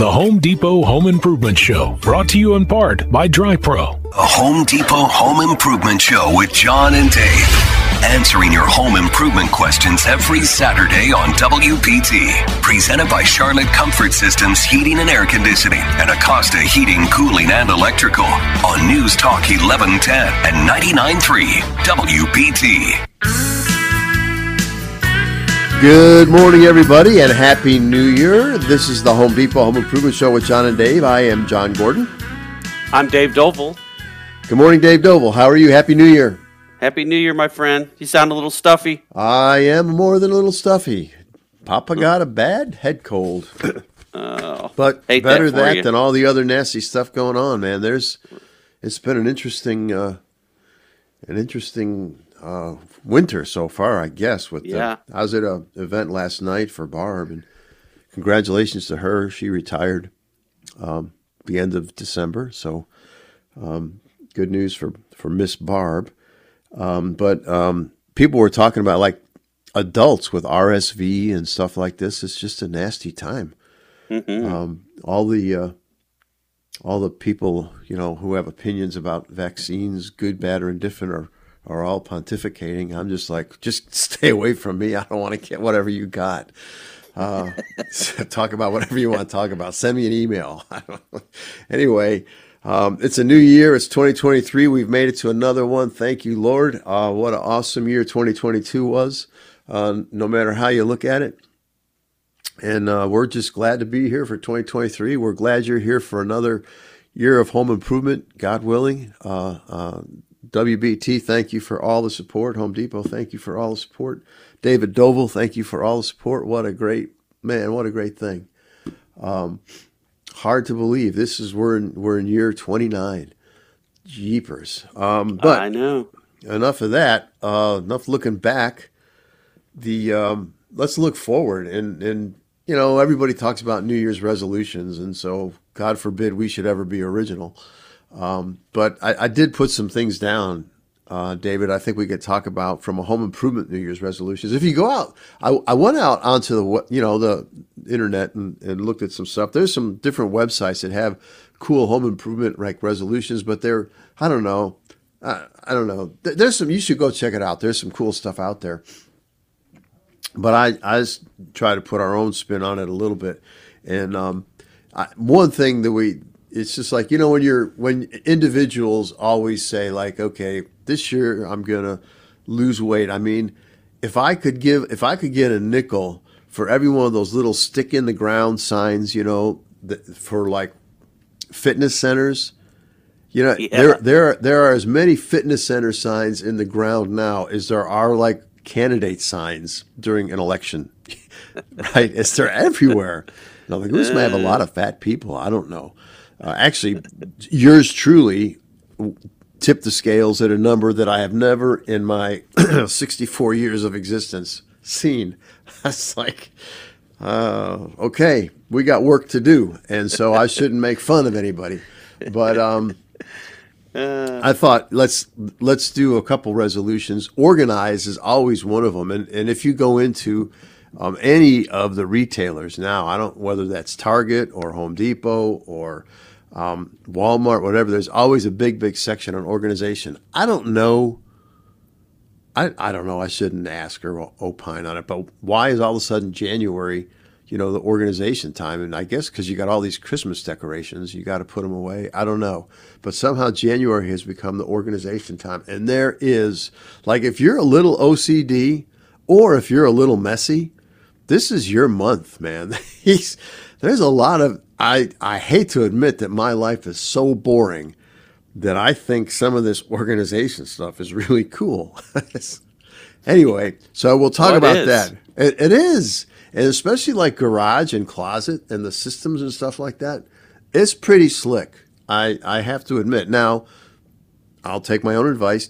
the Home Depot Home Improvement Show, brought to you in part by DryPro. A Home Depot Home Improvement Show with John and Dave. Answering your home improvement questions every Saturday on WPT. Presented by Charlotte Comfort Systems Heating and Air Conditioning and Acosta Heating, Cooling, and Electrical on News Talk 1110 and 99.3 WPT. Good morning, everybody, and Happy New Year. This is the Home Depot Home Improvement Show with John and Dave. I am John Gordon. I'm Dave Doval. Good morning, Dave Doval. How are you? Happy New Year. Happy New Year, my friend. You sound a little stuffy. I am more than a little stuffy. Papa got a bad head cold. But better that than all the other nasty stuff going on, man. It's been an interesting winter so far, I guess. I was at an event last night for Barb, and congratulations to her. She retired the end of December, so good news for Miss Barb. But people were talking about, like, adults with RSV and stuff like this. It's just a nasty time. Mm-hmm. All the people, who have opinions about vaccines, good, bad, or indifferent, are all pontificating. I'm just like, just stay away from me. I don't want to get whatever you got. Talk about whatever you want to talk about. Send me an email. Anyway. It's a new year. It's 2023. We've made it to another one. Thank you, Lord. What an awesome year 2022 was, no matter how you look at it. And we're just glad to be here for 2023. We're glad you're here for another year of home improvement, God willing. WBT, thank you for all the support. Home Depot, thank you for all the support. David Doval, thank you for all the support. What a great thing. Hard to believe. We're in year 29. Jeepers. But I know. Enough of that. Enough looking back. Let's look forward. And everybody talks about New Year's resolutions, and so God forbid we should ever be original. But I did put some things down, David. I think we could talk about from a home improvement New Year's resolutions. If you go out, I went out onto the internet and looked at some stuff. There's some different websites that have cool home improvement resolutions, but I don't know. There's some, you should go check it out. There's some cool stuff out there. But I just try to put our own spin on it a little bit. And one thing that it's just like, when individuals always say, like, okay, this year I'm going to lose weight. I mean, if I could get a nickel for every one of those little stick in the ground signs, for like fitness centers, there are as many fitness center signs in the ground now as there are like candidate signs during an election, right? They're everywhere. And I'm like, this might have a lot of fat people. I don't know. Actually, yours truly tipped the scales at a number that I have never in my 64 years of existence seen. That's like, okay, we got work to do, and so I shouldn't make fun of anybody. But I thought let's do a couple resolutions. Organize is always one of them, and if you go into any of the retailers now, whether that's Target or Home Depot or Walmart, whatever, there's always a big section on organization. I don't know. I don't know. I shouldn't ask or opine on it, but why is all of a sudden January, the organization time? And I guess because you got all these Christmas decorations, you got to put them away. I don't know. But somehow January has become the organization time. And there is, like, if you're a little OCD or if you're a little messy, this is your month, man. There's a lot of, I hate to admit that my life is so boring that I think some of this organization stuff is really cool. Anyway, so we'll talk about that. It is. And especially like garage and closet and the systems and stuff like that. It's pretty slick, I have to admit. Now, I'll take my own advice,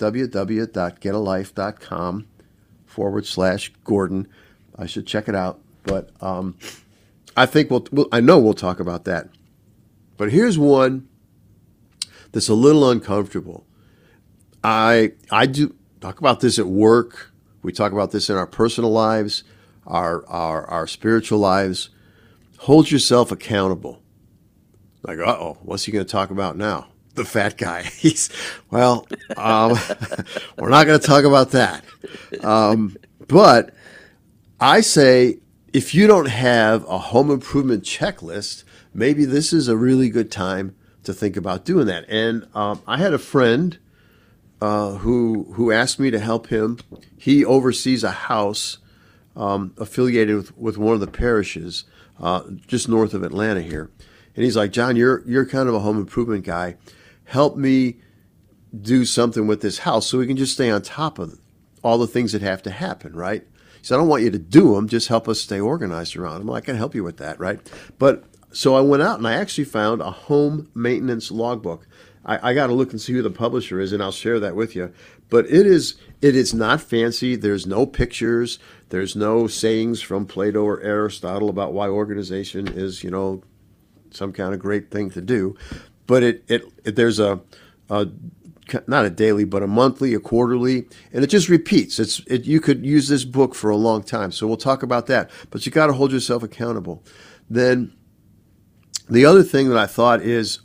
www.getalife.com/Gordon. I should check it out. But I think I know we'll talk about that. But here's one that's a little uncomfortable. I do talk about this at work. We talk about this in our personal lives, our spiritual lives. hold yourself accountable. Like, what's he going to talk about now? The fat guy. We're not going to talk about that. But I say, if you don't have a home improvement checklist, maybe this is a really good time to think about doing that. And I had a friend who asked me to help him. He oversees a house affiliated with one of the parishes just north of Atlanta here. And he's like, John, you're kind of a home improvement guy. Help me do something with this house so we can just stay on top of all the things that have to happen, right? He said, I don't want you to do them. Just help us stay organized around them. Well, I can help you with that, right? But so I went out and I actually found a home maintenance logbook. I got to look and see who the publisher is, and I'll share that with you. But it is not fancy. There's no pictures. There's no sayings from Plato or Aristotle about why organization is, some kind of great thing to do. But there's a not a daily, but a monthly, a quarterly, and it just repeats. You could use this book for a long time. So we'll talk about that. But you got to hold yourself accountable. Then the other thing that I thought is,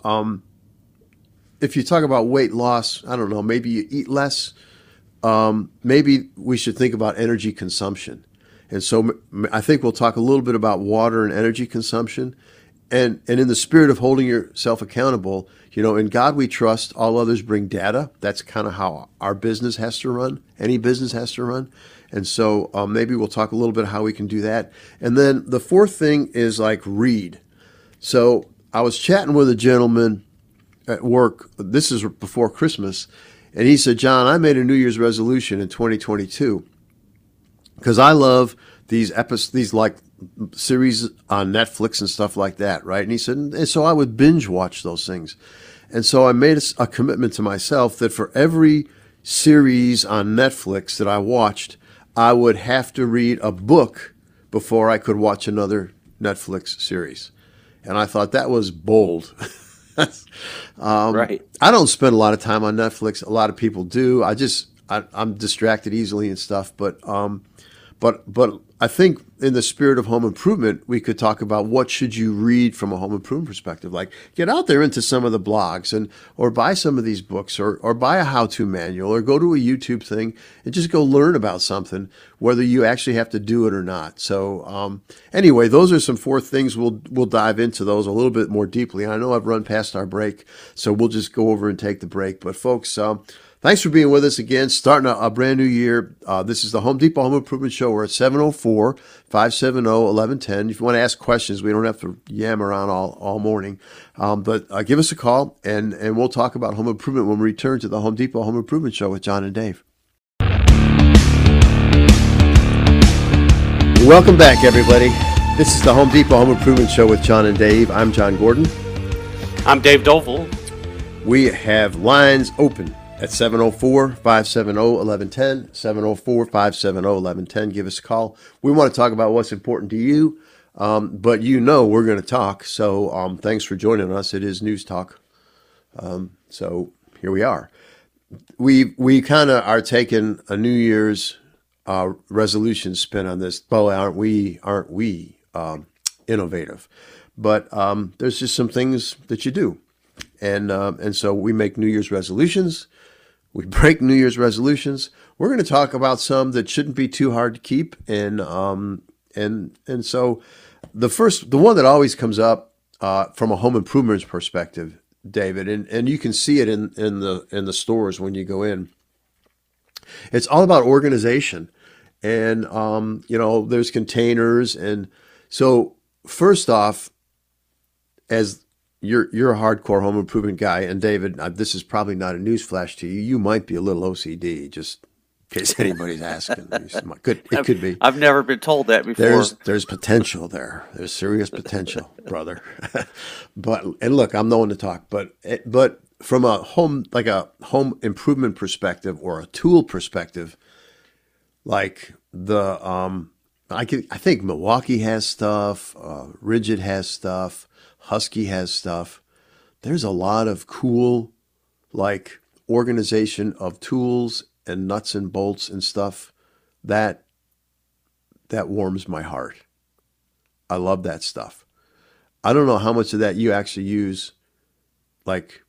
if you talk about weight loss, I don't know, maybe you eat less. Maybe we should think about energy consumption. And so I think we'll talk a little bit about water and energy consumption. And in the spirit of holding yourself accountable, in God we trust, all others bring data. That's kind of how our business has to run. Any business has to run. And so maybe we'll talk a little bit how we can do that. And then the fourth thing is read. So I was chatting with a gentleman at work. This is before Christmas. And he said, John, I made a New Year's resolution in 2022 because I love these series on Netflix and stuff like that, right? And he said, and so I would binge watch those things. And so I made a commitment to myself that for every series on Netflix that I watched, I would have to read a book before I could watch another Netflix series. And I thought that was bold. Right. I don't spend a lot of time on Netflix. A lot of people do. I'm distracted easily and stuff. But I think in the spirit of home improvement, we could talk about what should you read from a home improvement perspective. Like get out there into some of the blogs or buy some of these books or buy a how-to manual or go to a YouTube thing and just go learn about something, whether you actually have to do it or not. So anyway, those are some four things. We'll dive into those a little bit more deeply. I know I've run past our break, so we'll just go over and take the break. But folks, thanks for being with us again, starting a brand new year. This is the Home Depot Home Improvement Show. We're at 704-570-1110. If you want to ask questions, we don't have to yam around all morning. But give us a call, and we'll talk about home improvement when we return to the Home Depot Home Improvement Show with John and Dave. Welcome back, everybody. This is the Home Depot Home Improvement Show with John and Dave. I'm John Gordon. I'm Dave Dovell. We have lines open at 704-570-1110, 704-570-1110. Give us a call. We want to talk about what's important to you, but we're going to talk. So thanks for joining us. It is News Talk. So here we are. We kind of are taking a New Year's resolution spin on this. Boy, aren't we innovative? But there's just some things that you do. And so we make New Year's resolutions. We break New Year's resolutions. We're going to talk about some that shouldn't be too hard to keep. And so the one that always comes up from a home improvement perspective, David, and you can see it in the stores when you go in. It's all about organization. And there's containers. And so first off, as you're a hardcore home improvement guy, and David, this is probably not a news flash to you. You might be a little OCD, just in case anybody's asking. It could be. I've never been told that before. There's potential there. There's serious potential, brother. And look, I'm no one to talk, but from a home improvement perspective or a tool perspective, like I think Milwaukee has stuff, Rigid has stuff. Husky has stuff. There's a lot of cool, organization of tools and nuts and bolts and stuff that warms my heart. I love that stuff. I don't know how much of that you actually use, like,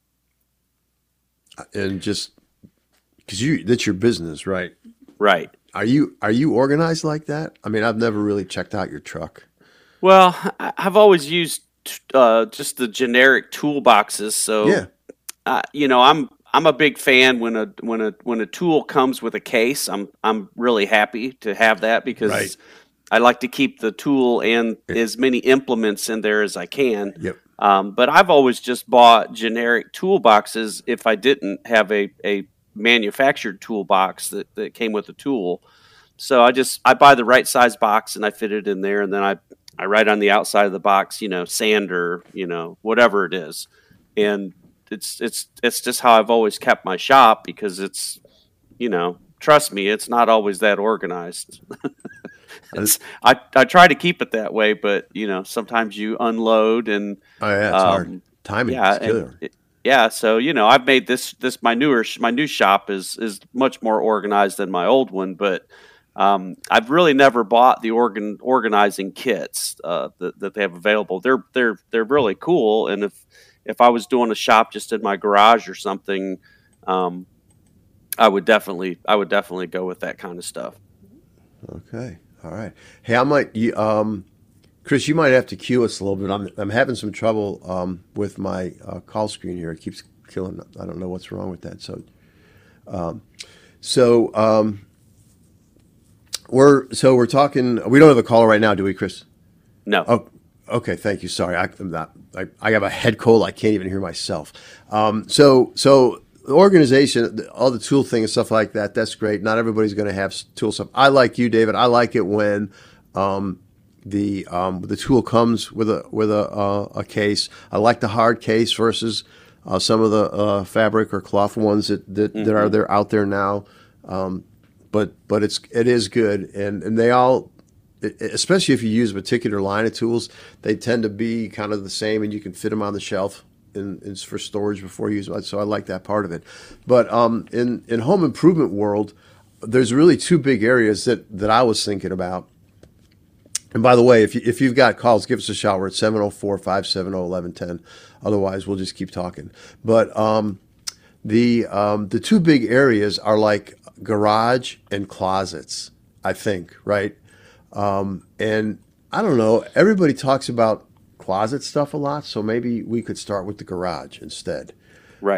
and just because that's your business, right? Right. Are you organized like that? I mean, I've never really checked out your truck. Well, I've always used just the generic toolboxes. So, Yeah. I'm a big fan when a tool comes with a case. I'm really happy to have that because Right. I like to keep the tool and as many implements in there as I can. Yep. But I've always just bought generic toolboxes if I didn't have a manufactured toolbox that came with a tool. So I buy the right size box and I fit it in there, and then I write on the outside of the box, sander, whatever it is. And it's just how I've always kept my shop because it's, trust me, it's not always that organized. I try to keep it that way, but sometimes you unload and Oh yeah, it's hard. Timing is killer. So I've made this my new shop is much more organized than my old one, but I've really never bought the organizing kits that they have available. They're really cool, and if I was doing a shop just in my garage or something, I would definitely go with that kind of stuff. Okay. All right. Hey, Chris, you might have to cue us a little bit. I'm having some trouble with my call screen here. It keeps killing. I don't know what's wrong with that. We're talking. We don't have a caller right now, do we, Chris? No. Oh, okay. Thank you. Sorry, I have a head cold. I can't even hear myself. So the organization, all the tool thing and stuff like that, that's great. Not everybody's going to have tool stuff. I like you, David. I like it when the tool comes with a case. I like the hard case versus some of the fabric or cloth ones that are there out there now. But it is good, and they all, especially if you use a particular line of tools, they tend to be kind of the same, and you can fit them on the shelf in for storage before you use them. So I like that part of it. But in home improvement world, there's really two big areas that I was thinking about. And by the way, if you've got calls, give us a shout. We're at 704-570-1110. Otherwise, we'll just keep talking. But the two big areas are like garage and closets, I think, right? And I don't know. Everybody talks about closet stuff a lot, so maybe we could start with the garage instead. Right.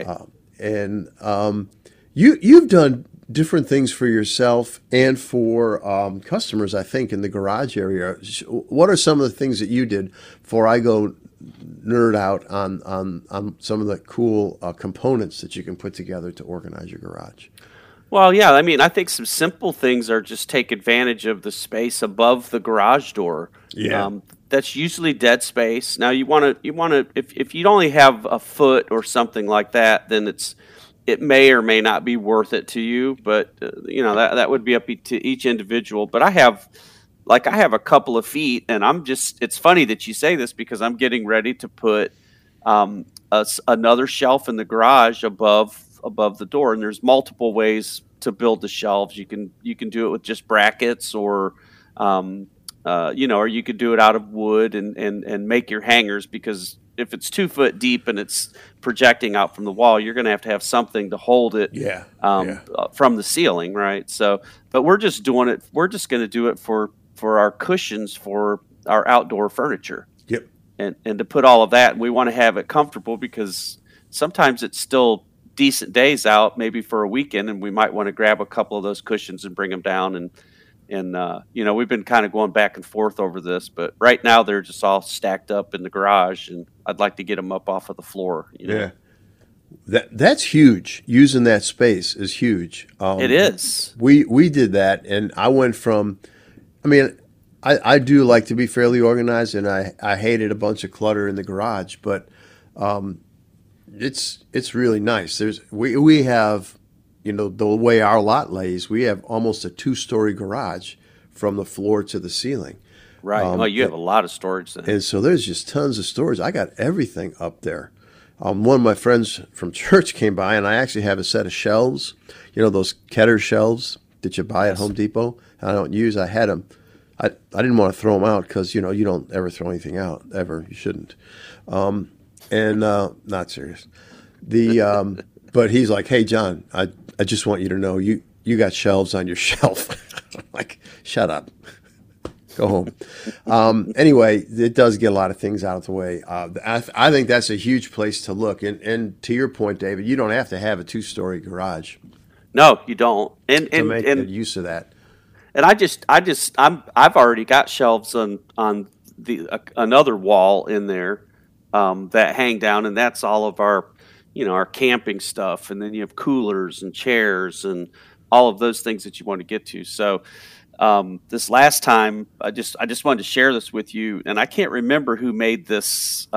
You've done different things for yourself and for customers, I think, in the garage area. What are some of the things that you did before I go nerd out on some of the cool components that you can put together to organize your garage? Well, yeah, I mean, I think some simple things are just take advantage of the space above the garage door. Yeah. That's usually dead space. Now you want to if you only have a foot or something like that, then it may or may not be worth it to you, but that would be up to each individual. But I have a couple of feet, and it's funny that you say this because I'm getting ready to put another shelf in the garage above the door, and there's multiple ways to build the shelves. You can do it with just brackets, or or you could do it out of wood and make your hangers, because if it's 2 foot deep and it's projecting out from the wall, you're going to have something to hold it from the ceiling, right? So, but we're just doing it. We're just going to do it for our cushions for our outdoor furniture. Yep. And to put all of that, we want to have it comfortable because sometimes it's still decent days out, maybe for a weekend, and we might want to grab a couple of those cushions and bring them down. And we've been kind of going back and forth over this, but right now they're just all stacked up in the garage, and I'd like to get them up off of the floor. Yeah. That's huge. Using that space is huge. It is. We did that, and I went from, I do like to be fairly organized, and I hated a bunch of clutter in the garage, but it's really nice. We have, the way our lot lays, we have almost a 2-story garage from the floor to the ceiling. Right. You have a lot of storage then. And so there's just tons of storage. I got everything up there. One of my friends from church came by, and I actually have a set of shelves, those Ketter shelves that you buy at Home Depot. I don't use. I had them I didn't want to throw them out because, you don't ever throw anything out, ever. You shouldn't. Not serious. But he's like, hey, John, I just want you to know you got shelves on your shelf. I'm like, shut up. Go home. Anyway, it does get a lot of things out of the way. I think that's a huge place to look. And to your point, David, you don't have to have a 2-story garage. No, you don't. To make use of that. And I've already got shelves on the another wall in there that hang down, and that's all of our our camping stuff. And then you have coolers and chairs and all of those things that you want to get to. So. This last time, I just wanted to share this with you, and I can't remember who made this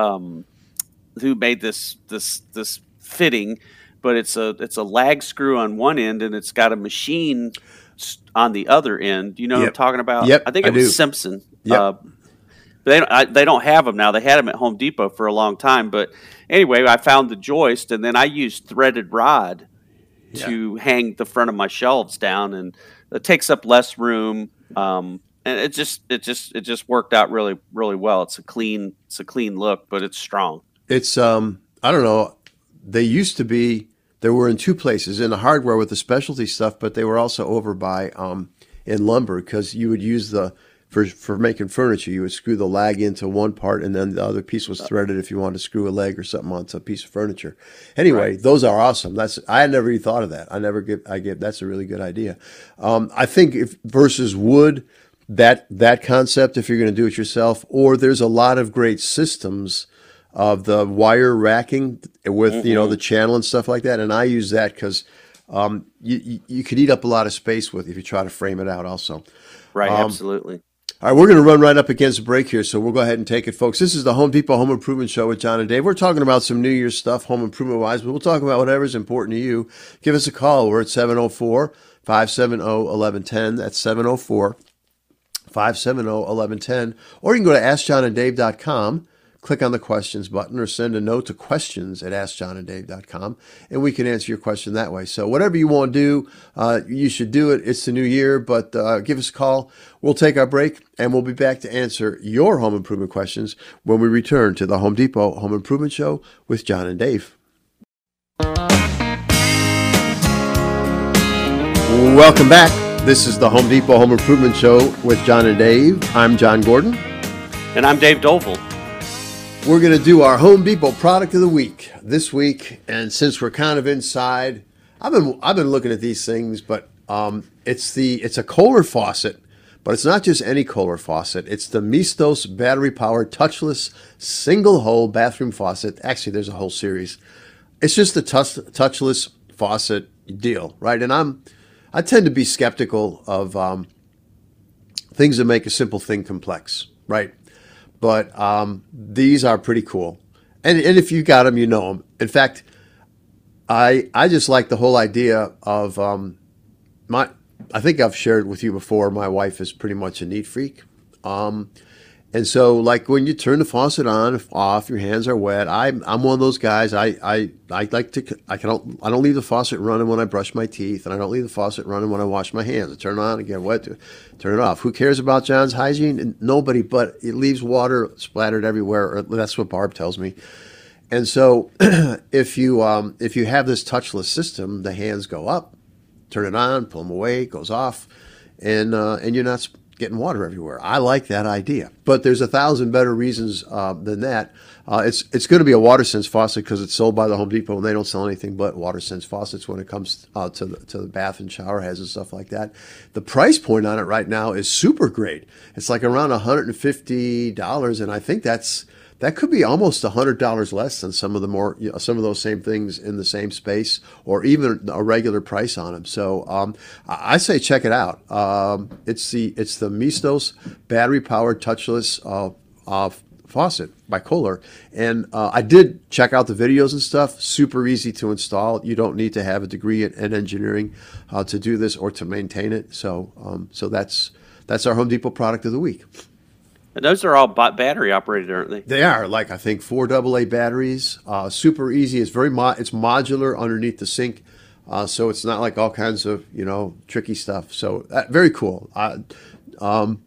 this fitting, but it's a lag screw on one end, and it's got a machine on the other end. Do you know what I'm talking about? Yep, I think it was Simpson. Yep. They don't have them now. They had them at Home Depot for a long time, but anyway, I found the joist, and then I used threaded rod to hang the front of my shelves down, and it takes up less room, and it just worked out really, really well. It's a clean look, but it's strong. It's I don't know. They were in 2 places, in the hardware with the specialty stuff, but they were also over by in lumber, because you would use for making furniture, you would screw the lag into one part, and then the other piece was threaded if you wanted to screw a leg or something onto a piece of furniture. Anyway, Those are awesome. I had never even thought of that. That's a really good idea. I think versus wood, that concept, if you're going to do it yourself, or there's a lot of great systems of the wire racking with the channel and stuff like that, and I use that because you could eat up a lot of space if you try to frame it out also. Right, absolutely. All right, we're going to run right up against the break here, so we'll go ahead and take it, folks. This is the Home Depot Home Improvement Show with John and Dave. We're talking about some New Year's stuff, home improvement-wise, but we'll talk about whatever's important to you. Give us a call. We're at 704-570-1110. That's 704-570-1110. Or you can go to AskJohnandDave.com, click on the questions button, or send a note to questions@AskJohnandDave.com, and we can answer your question that way. So whatever you want to do, you should do it. It's the new year, but give us a call. We'll take our break, and we'll be back to answer your home improvement questions when we return to the Home Depot Home Improvement Show with John and Dave. Welcome back. This is the Home Depot Home Improvement Show with John and Dave. I'm John Gordon. And I'm Dave Dovell. We're going to do our Home Depot product of the week this week, and since we're kind of inside, I've been looking at these things, but it's a Kohler faucet, but it's not just any Kohler faucet. It's the Mistos battery-powered touchless single-hole bathroom faucet. Actually, there's a whole series. It's just the touchless faucet deal, right? And I tend to be skeptical of things that make a simple thing complex, right? But these are pretty cool. And if you got them, you know them. In fact, I just like the whole idea of I think I've shared with you before, my wife is pretty much a neat freak. And so, like, when you turn the faucet on, off, your hands are wet. I'm one of those guys. I don't leave the faucet running when I brush my teeth, and I don't leave the faucet running when I wash my hands. I turn it on and get wet, turn it off. Who cares about John's hygiene? Nobody, but it leaves water splattered everywhere. Or that's what Barb tells me. And so, if you have this touchless system, the hands go up, turn it on, pull them away, it goes off, and you're not getting water everywhere. I like that idea, but there's 1,000 better reasons than that. It's going to be a WaterSense faucet because it's sold by the Home Depot, and they don't sell anything but WaterSense faucets when it comes to the bath and shower heads and stuff like that. The price point on it right now is super great. It's like around $150, and I think that could be almost $100 less than some of those same things in the same space, or even a regular price on them. So I say check it out. It's the Mistos battery-powered touchless faucet by Kohler, and I did check out the videos and stuff. Super easy to install. You don't need to have a degree in engineering to do this or to maintain it. So that's our Home Depot product of the week. And those are all battery operated, aren't they? They are, like, I think 4 AA batteries. Super easy. It's it's modular underneath the sink, so it's not like all kinds of tricky stuff. So very cool. I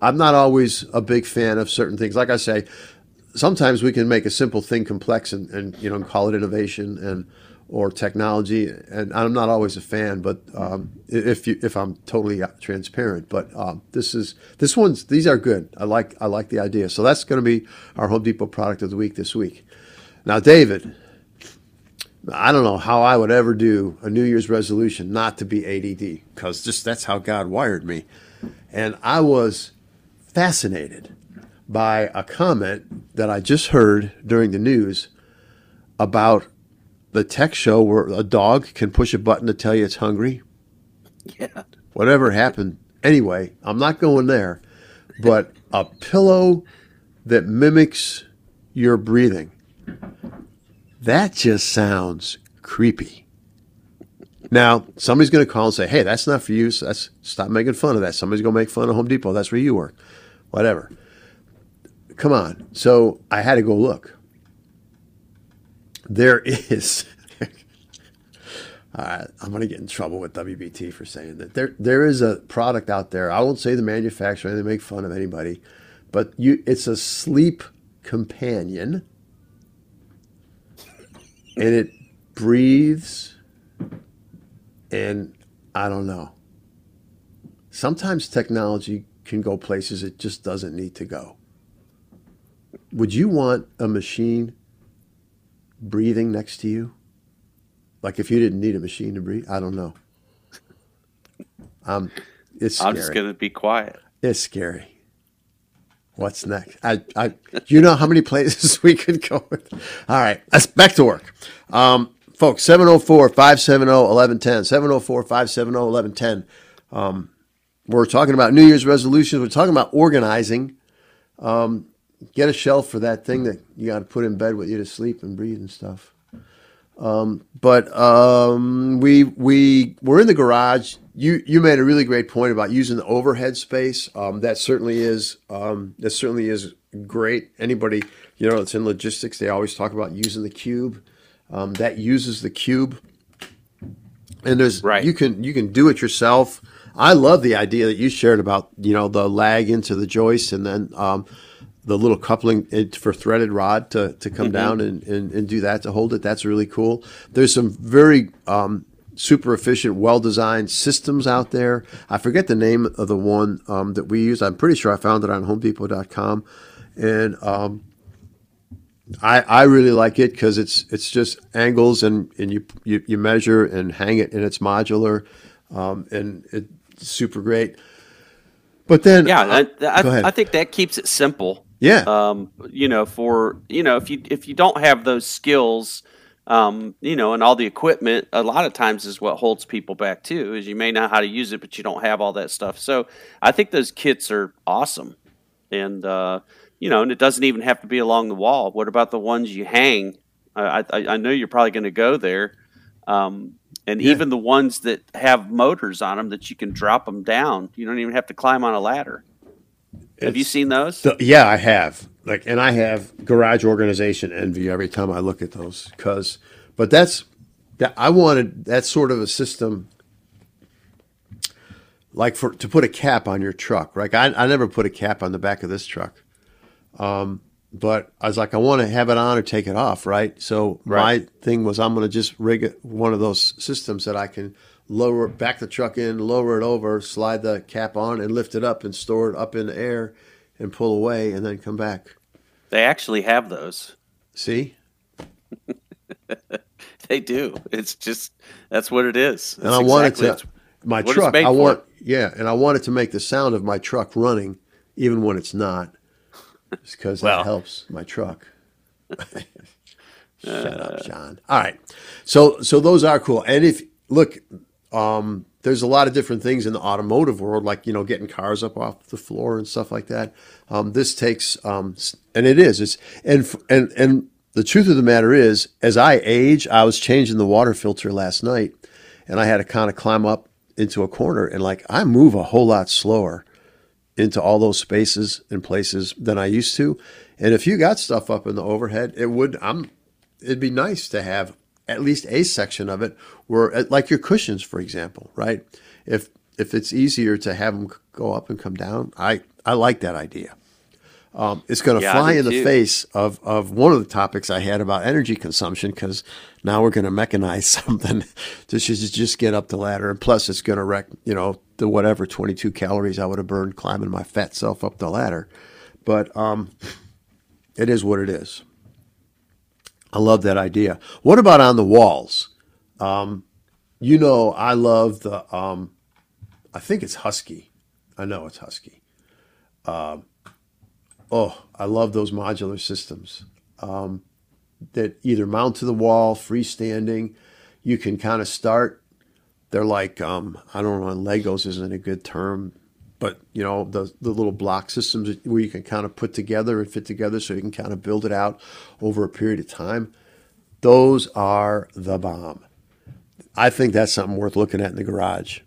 I'm not always a big fan of certain things. Like I say, sometimes we can make a simple thing complex and call it innovation or technology, and I'm not always a fan. But if I'm totally transparent, but these are good. I like the idea. So that's going to be our Home Depot product of the week this week. Now, David, I don't know how I would ever do a New Year's resolution not to be ADD, because that's how God wired me. And I was fascinated by a comment that I just heard during the news about the tech show where a dog can push a button to tell you it's hungry. Yeah. Whatever happened. Anyway, I'm not going there, but a pillow that mimics your breathing. That just sounds creepy. Now, somebody's going to call and say, hey, that's not for you. So stop making fun of that. Somebody's going to make fun of Home Depot. That's where you work. Whatever. Come on. So I had to go look. There is, I'm going to get in trouble with WBT for saying that. There is a product out there. I won't say the manufacturer. They make fun of anybody. But it's a sleep companion. And it breathes, and I don't know. Sometimes technology can go places it just doesn't need to go. Would you want a machine breathing next to you? Like if you didn't need a machine to breathe? I don't know. It's scary. I'm just going to be quiet. It's scary. What's next? You know how many places we could go with? All right, let's back to work. Folks, 704-570-1110, 704-570-1110. We're talking about New Year's resolutions. We're talking about organizing. Get a shelf for that thing that you got to put in bed with you to sleep and breathe and stuff. But we were in the garage. You made a really great point about using the overhead space. That certainly is great. Anybody that's in logistics, they always talk about using the cube. That uses the cube, and you can do it yourself. I love the idea that you shared about the lag into the joist and then the little coupling for threaded rod to come down and do that, to hold it. That's really cool. There's some very super efficient, well-designed systems out there. I forget the name of the one that we use. I'm pretty sure I found it on HomeDepot.com. And I really like it because it's just angles and you measure and hang it, and it's modular, and it's super great. But then I think that keeps it simple. Yeah. If you don't have those skills, and all the equipment, a lot of times is what holds people back too, is you may know how to use it, but you don't have all that stuff. So I think those kits are awesome. And, and it doesn't even have to be along the wall. What about the ones you hang? I know you're probably going to go there. Even the ones that have motors on them that you can drop them down. You don't even have to climb on a ladder. Have you seen those? Yeah, I have. And I have garage organization envy every time I look at those. I wanted that sort of a system, to put a cap on your truck. Right? I never put a cap on the back of this truck. But I was like, I want to have it on or take it off, right? So my thing was, I'm going to just rig one of those systems that I can back the truck in, lower it over, slide the cap on, and lift it up and store it up in the air and pull away and then come back. They actually have those. See? They do. It's just, that's what it is. And I wanted to, my truck, and I wanted to make the sound of my truck running even when it's not. Just because that helps my truck. Shut up, John. All right. So those are cool. And there's a lot of different things in the automotive world, like, getting cars up off the floor and stuff like that. This takes, and it is, and the truth of the matter is, as I age, I was changing the water filter last night, and I had to kind of climb up into a corner, and I move a whole lot slower into all those spaces and places than I used to. And if you got stuff up in the overhead, it'd be nice to have at least a section of it where, like your cushions, for example, right? If it's easier to have them go up and come down, I I like that idea. It's going to Yeah, fly I do in the too. face of one of the topics I had about energy consumption, because now we're going to mechanize something to just get up the ladder. And plus, it's going to wreck, the whatever 22 calories I would have burned climbing my fat self up the ladder. But it is what it is. I love that idea. What about on the walls? I love the, I think it's Husky. I know it's Husky. I love those modular systems that either mount to the wall, freestanding. You can kind of start. They're like, I don't know, Legos isn't a good term, but, the little block systems where you can kind of put together and fit together so you can kind of build it out over a period of time. Those are the bomb. I think that's something worth looking at in the garage.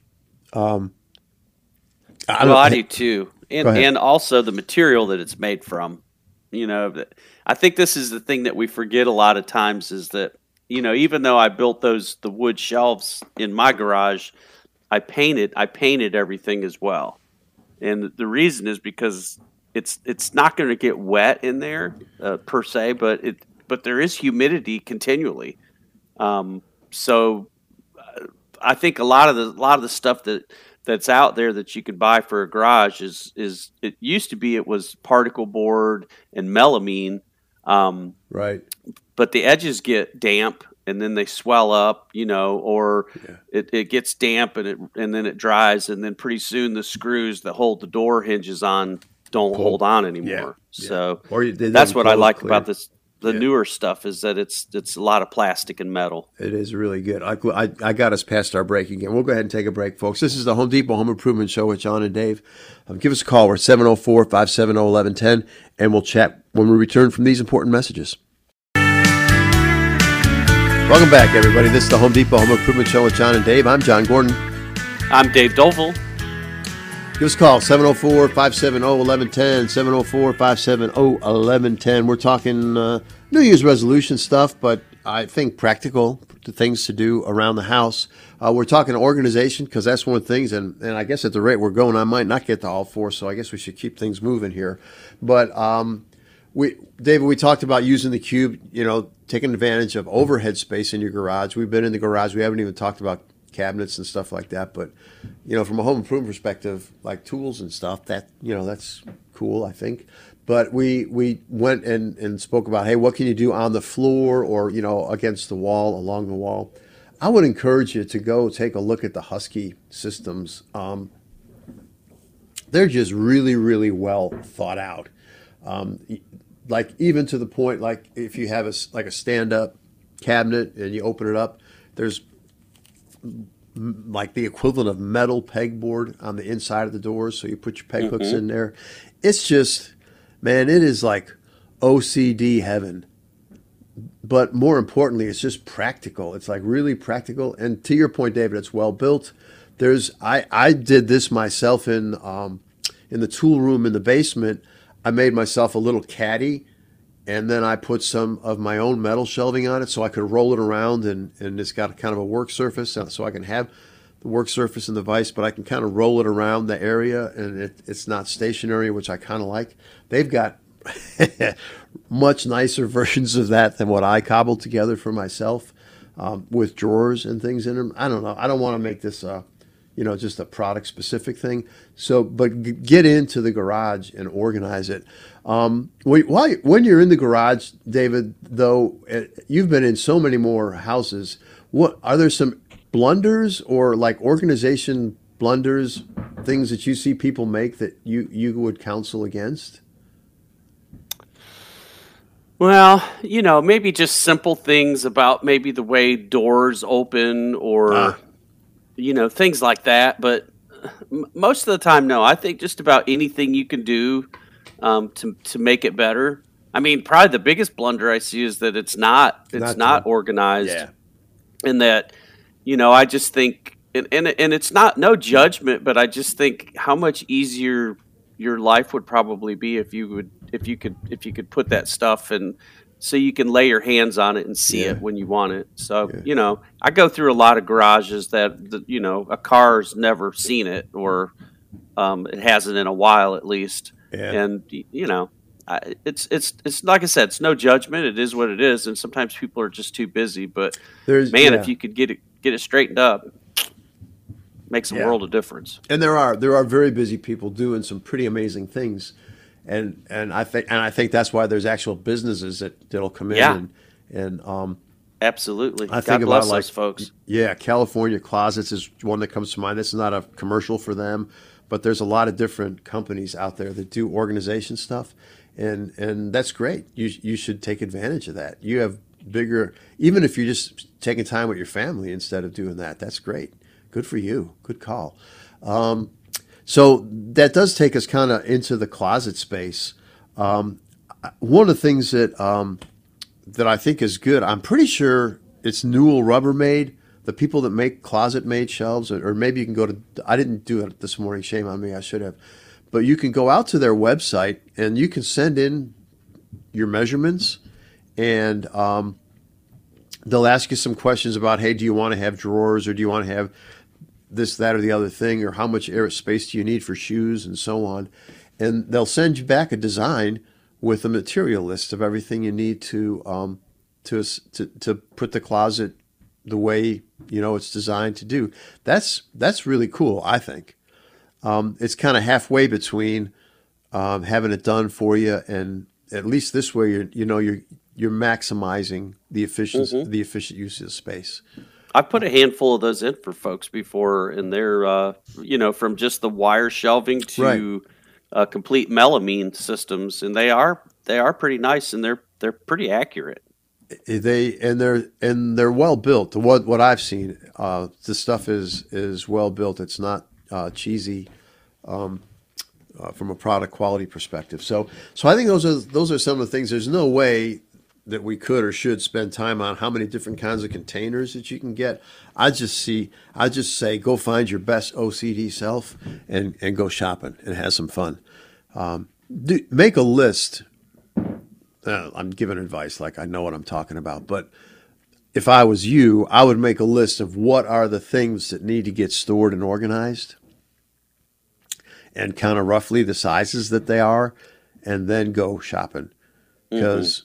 I do too. Go ahead. And also the material that it's made from. I think this is the thing that we forget a lot of times is that, even though I built the wood shelves in my garage, I painted everything as well. And the reason is because it's not going to get wet in there per se, but there is humidity continually. So I think a lot of the stuff that's out there that you can buy for a garage is it used to be it was particle board and melamine, Right. but the edges get damp and then they swell up, or it gets damp and then it dries, and then pretty soon the screws that hold the door hinges on don't hold on anymore. Yeah. So Or they that's don't what I close like clear. about this. The newer stuff is that it's a lot of plastic and metal. It is really good. I got us past our break again. We'll go ahead and take a break, folks. This is the Home Depot Home Improvement Show with John and Dave. Give us a call. We're 704-570-1110, and we'll chat when we return from these important messages. Welcome back, everybody. This is the Home Depot Home Improvement Show with John and Dave. I'm John Gordon. I'm Dave Doval. Give us a call, 704-570-1110, 704-570-1110. We're talking New Year's resolution stuff, but I think practical things to do around the house. We're talking organization because that's one of the things, and I guess at the rate we're going, I might not get to all four, so I guess we should keep things moving here. But David, we talked about using the cube, taking advantage of overhead space in your garage. We've been in the garage. We haven't even talked about cabinets and stuff like that, but from a home improvement perspective, like tools and stuff, that that's cool, I think. But we went and spoke about, hey, what can you do on the floor or against the wall, along the wall? I would encourage you to go take a look at the Husky systems. They're just really, really well thought out. Like even to the point, like if you have a stand-up cabinet and you open it up, there's like the equivalent of metal pegboard on the inside of the doors, so you put your peg hooks in there. It's just, man, it is like OCD heaven. But more importantly, it's just practical. It's like really practical. And to your point, David, it's well built. I did this myself in the tool room in the basement. I made myself a little caddy, and then I put some of my own metal shelving on it so I could roll it around, and it's got kind of a work surface, so I can have the work surface and the vise, but I can kind of roll it around the area, and it's not stationary, which I kind of like. They've got much nicer versions of that than what I cobbled together for myself, with drawers and things in them. I don't know. I don't want to make this just a product specific thing. So, but get into the garage and organize it. When you're in the garage, David, though, you've been in so many more houses. What are there some blunders or like organization blunders, things that you see people make that you would counsel against? Well, maybe just simple things about maybe the way doors open or things like that. But most of the time, no. I think just about anything you can do to make it better. I mean, probably the biggest blunder I see is that it's not organized, and that I just think, and it's no judgment, but I just think how much easier your life would probably be if you could put that stuff and so you can lay your hands on it and see it when you want it. So, I go through a lot of garages that, a car's never seen it or, It hasn't in a while, at least. Yeah. And it's like I said, it's no judgment. It is what it is, and sometimes people are just too busy. But if you could get it straightened up, makes a world of difference. And there are very busy people doing some pretty amazing things, and I think that's why there's actual businesses that'll come in and absolutely. I think God bless about those folks. Yeah, California Closets is one that comes to mind. This is not a commercial for them, but there's a lot of different companies out there that do organization stuff, and that's great. You should take advantage of that. You have bigger, even if you're just taking time with your family instead of doing that. That's great. Good for you. Good call. So that does take us kind of into the closet space. One of the things that I think is good, I'm pretty sure it's Newell Rubbermaid, the people that make closet-made shelves, or maybe you can go to, I didn't do it this morning, shame on me, I should have. But you can go out to their website and you can send in your measurements, and they'll ask you some questions about, hey, do you want to have drawers, or do you want to have this, that, or the other thing, or how much air space do you need for shoes, and so on. And they'll send you back a design with a material list of everything you need to put the closet the way it's designed to do. That's really cool, I think. It's kind of halfway between having it done for you, and at least this way you're maximizing the efficiency, the efficient use of the space. I've put a handful of those in for folks before, and they're from just the wire shelving to complete melamine systems, and they are pretty nice, and they're pretty accurate. They're well built. What I've seen, the stuff is well built. It's not cheesy from a product quality perspective. So I think those are some of the things. There's no way that we could or should spend time on how many different kinds of containers that you can get. I just say go find your best OCD self and go shopping and have some fun. Make a list. I'm giving advice like I know what I'm talking about, but if I was you, I would make a list of what are the things that need to get stored and organized, and kind of roughly the sizes that they are, and then go shopping. Because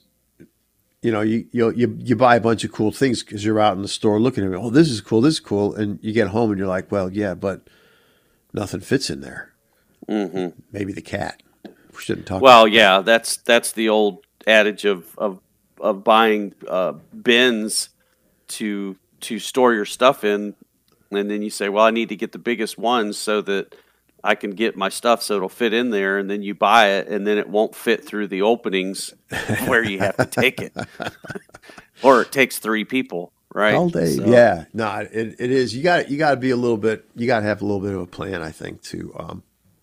you buy a bunch of cool things because you're out in the store looking at it. Oh, this is cool, and you get home and you're like, well, yeah, but nothing fits in there. Mm-hmm. Maybe the cat. We shouldn't talk. Well, yeah, that's the old adage of buying bins to store your stuff in, and then you say, well, I need to get the biggest ones so that I can get my stuff so it'll fit in there, and then you buy it, and then it won't fit through the openings where you have to take it. Or it takes 3 people, right? All day. So. Yeah. No, it is. You got to be a little bit, you got to have a little bit of a plan, I think, to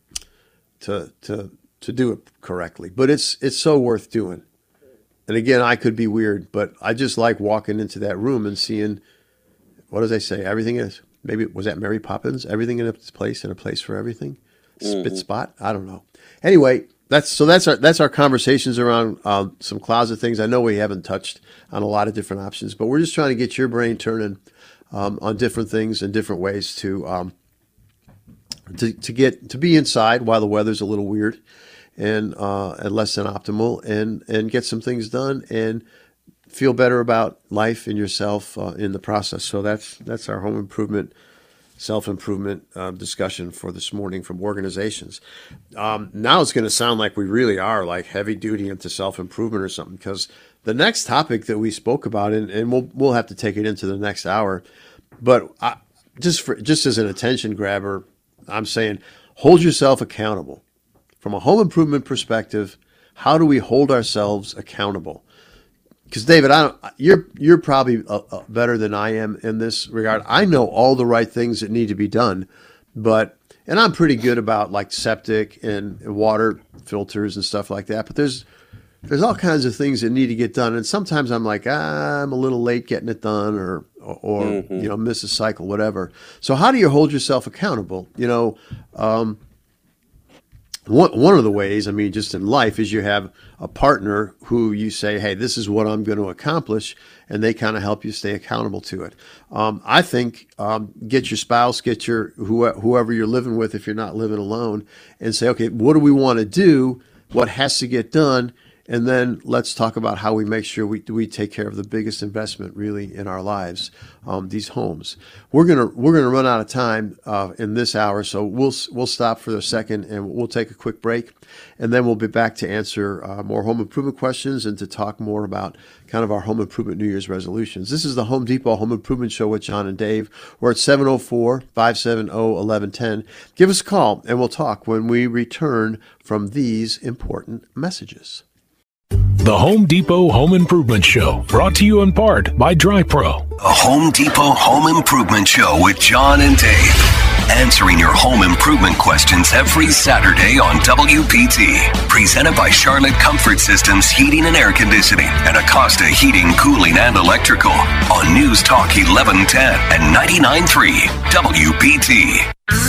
do it correctly. But it's so worth doing. And again, I could be weird, but I just like walking into that room and seeing, what does they say? Everything is. Maybe, was that Mary Poppins? Everything in its place and a place for everything? Spit spot? I don't know. Anyway, that's our conversations around some closet things. I know we haven't touched on a lot of different options, but we're just trying to get your brain turning on different things and different ways to be inside while the weather's a little weird and less than optimal, and get some things done and feel better about life and yourself in the process. So that's our home improvement, self-improvement discussion for this morning from organizations. Now it's going to sound like we really are like heavy duty into self-improvement or something, because the next topic that we spoke about, and we'll have to take it into the next hour, but just as an attention grabber, I'm saying hold yourself accountable. From a home improvement perspective, how do we hold ourselves accountable? Because David, you're probably better than I am in this regard. I know all the right things that need to be done, and I'm pretty good about like septic and water filters and stuff like that. But there's all kinds of things that need to get done, and sometimes I'm like, I'm a little late getting it done, or miss a cycle, whatever. So how do you hold yourself accountable? one of the ways, I mean, just in life, is you have a partner who you say, hey, this is what I'm going to accomplish, and they kind of help you stay accountable to it. I think get your spouse, get your whoever you're living with if you're not living alone, and say, okay, what do we want to do? What has to get done? And then let's talk about how we make sure we take care of the biggest investment really in our lives, these homes. We're gonna run out of time in this hour, so we'll stop for a second and we'll take a quick break, and then we'll be back to answer more home improvement questions and to talk more about kind of our home improvement New Year's resolutions. This is the Home Depot Home Improvement Show with John and Dave. We're at 704-570-1110. Give us a call and we'll talk when we return from these important messages. The Home Depot Home Improvement Show, brought to you in part by DryPro. The Home Depot Home Improvement Show with John and Dave. Answering your home improvement questions every Saturday on WPT. Presented by Charlotte Comfort Systems Heating and Air Conditioning and Acosta Heating, Cooling, and Electrical. On News Talk 1110 and 99.3 WPT.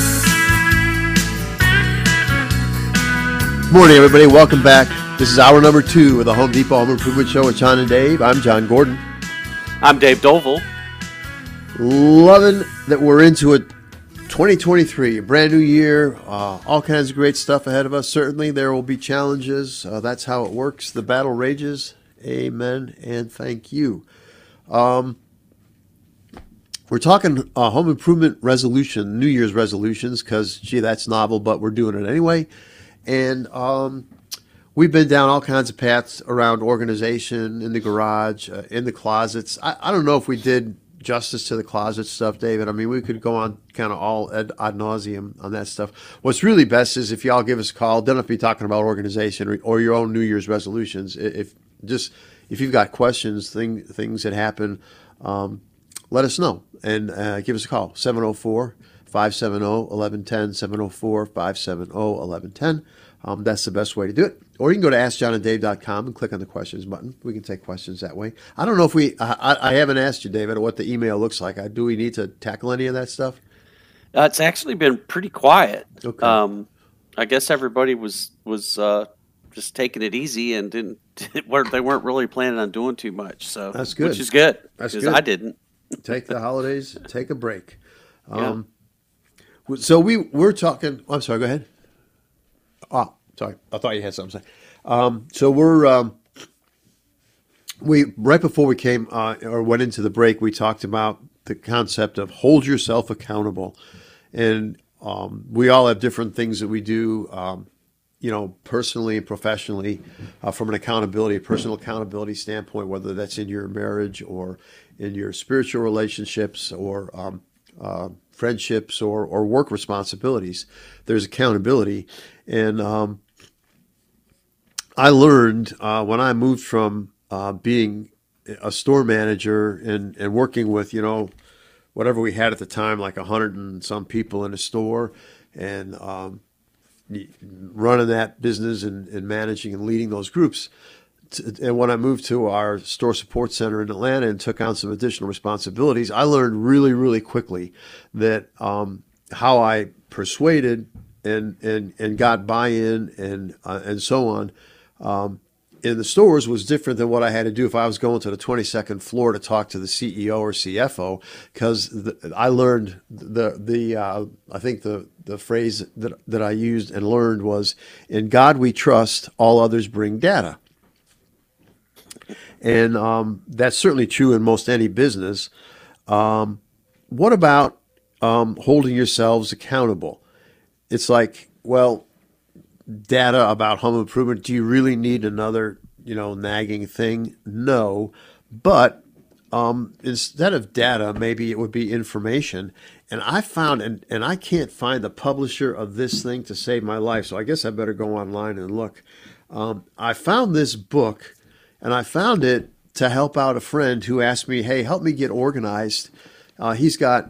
Morning, everybody. Welcome back. This is hour number 2 of the Home Depot Home Improvement Show with John and Dave. I'm John Gordon. I'm Dave Dovell. Loving that we're into it. 2023, a brand new year, all kinds of great stuff ahead of us. Certainly there will be challenges. That's how it works. The battle rages. Amen and thank you. We're talking home improvement resolution, New Year's resolutions, because, gee, that's novel, but we're doing it anyway. And we've been down all kinds of paths around organization, in the garage, in the closets. I don't know if we did justice to the closet stuff, David. I mean, we could go on kind of all ad nauseum on that stuff. What's really best is if y'all give us a call. Don't have to be talking about organization or your own New Year's resolutions. If you've got questions, things that happen, let us know and give us a call. 704-570-1110, 704-570-1110. That's the best way to do it. Or you can go to AskJohnandDave.com and click on the questions button. We can take questions that way. I don't know if I haven't asked you, David, what the email looks like. Do we need to tackle any of that stuff? It's actually been pretty quiet. Okay. I guess everybody was just taking it easy and they weren't really planning on doing too much. So that's good. Which is good. That's good. I didn't. Take the holidays, take a break. Yeah. So we're talking. I'm sorry. Go ahead. Oh, sorry. I thought you had something to say. So we right before we came or went into the break, we talked about the concept of hold yourself accountable, and we all have different things that we do, personally and professionally, from an personal accountability standpoint, whether that's in your marriage or in your spiritual relationships or friendships or work responsibilities. There's accountability. And I learned when I moved from being a store manager and working with, whatever we had at the time, like 100 and some people in a store, and running that business and managing and leading those groups. And when I moved to our store support center in Atlanta and took on some additional responsibilities, I learned really, really quickly that how I persuaded and got buy-in and so on in the stores was different than what I had to do if I was going to the 22nd floor to talk to the CEO or CFO, because I learned I think the phrase that I used and learned was, "In God we trust, all others bring data." And that's certainly true in most any business. What about holding yourselves accountable? It's like, well, data about home improvement, do you really need another, nagging thing? No. But instead of data, maybe it would be information. And I found, and I can't find the publisher of this thing to save my life, so I guess I better go online and look. I found this book, and I found it to help out a friend who asked me, hey, help me get organized. He's got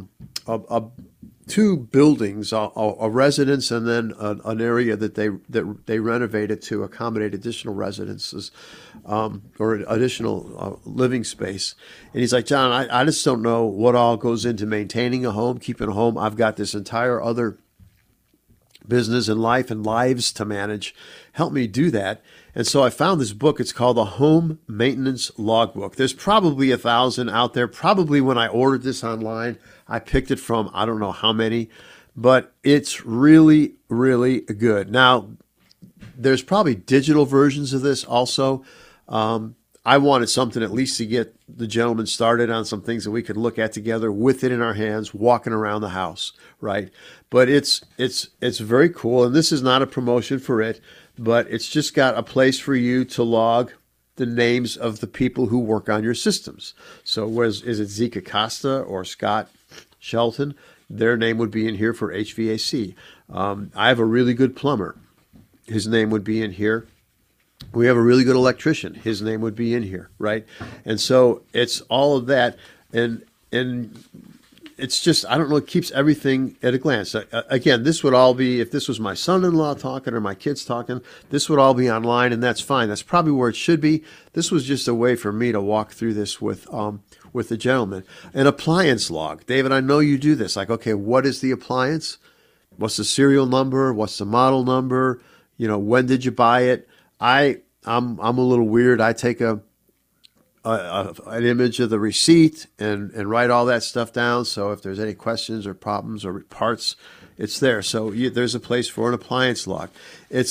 two buildings, a residence and then an area that they renovated to accommodate additional residences or additional living space. And he's like, John, I just don't know what all goes into maintaining a home, keeping a home. I've got this entire other business and life and lives to manage, helped me do that. And so I found this book. It's called The Home Maintenance Logbook. There's probably 1,000 out there. Probably when I ordered this online, I picked it from I don't know how many, but it's really, really good. Now, there's probably digital versions of this also. I wanted something at least to get the gentleman started on some things that we could look at together with it in our hands, walking around the house, right? But it's very cool, and this is not a promotion for it, but it's just got a place for you to log the names of the people who work on your systems. So is it Zeke Acosta or Scott Shelton? Their name would be in here for HVAC. I have a really good plumber. His name would be in here. We have a really good electrician. His name would be in here, right? And so it's all of that. And it's just, I don't know, it keeps everything at a glance. Again, this would all be, if this was my son-in-law talking or my kids talking, this would all be online, and that's fine. That's probably where it should be. This was just a way for me to walk through this with the gentleman. An appliance log. David, I know you do this. Like, okay, what is the appliance? What's the serial number? What's the model number? You know, when did you buy it? I'm a little weird. I take an image of the receipt and write all that stuff down. So if there's any questions or problems or parts, it's there. So there's a place for an appliance log. I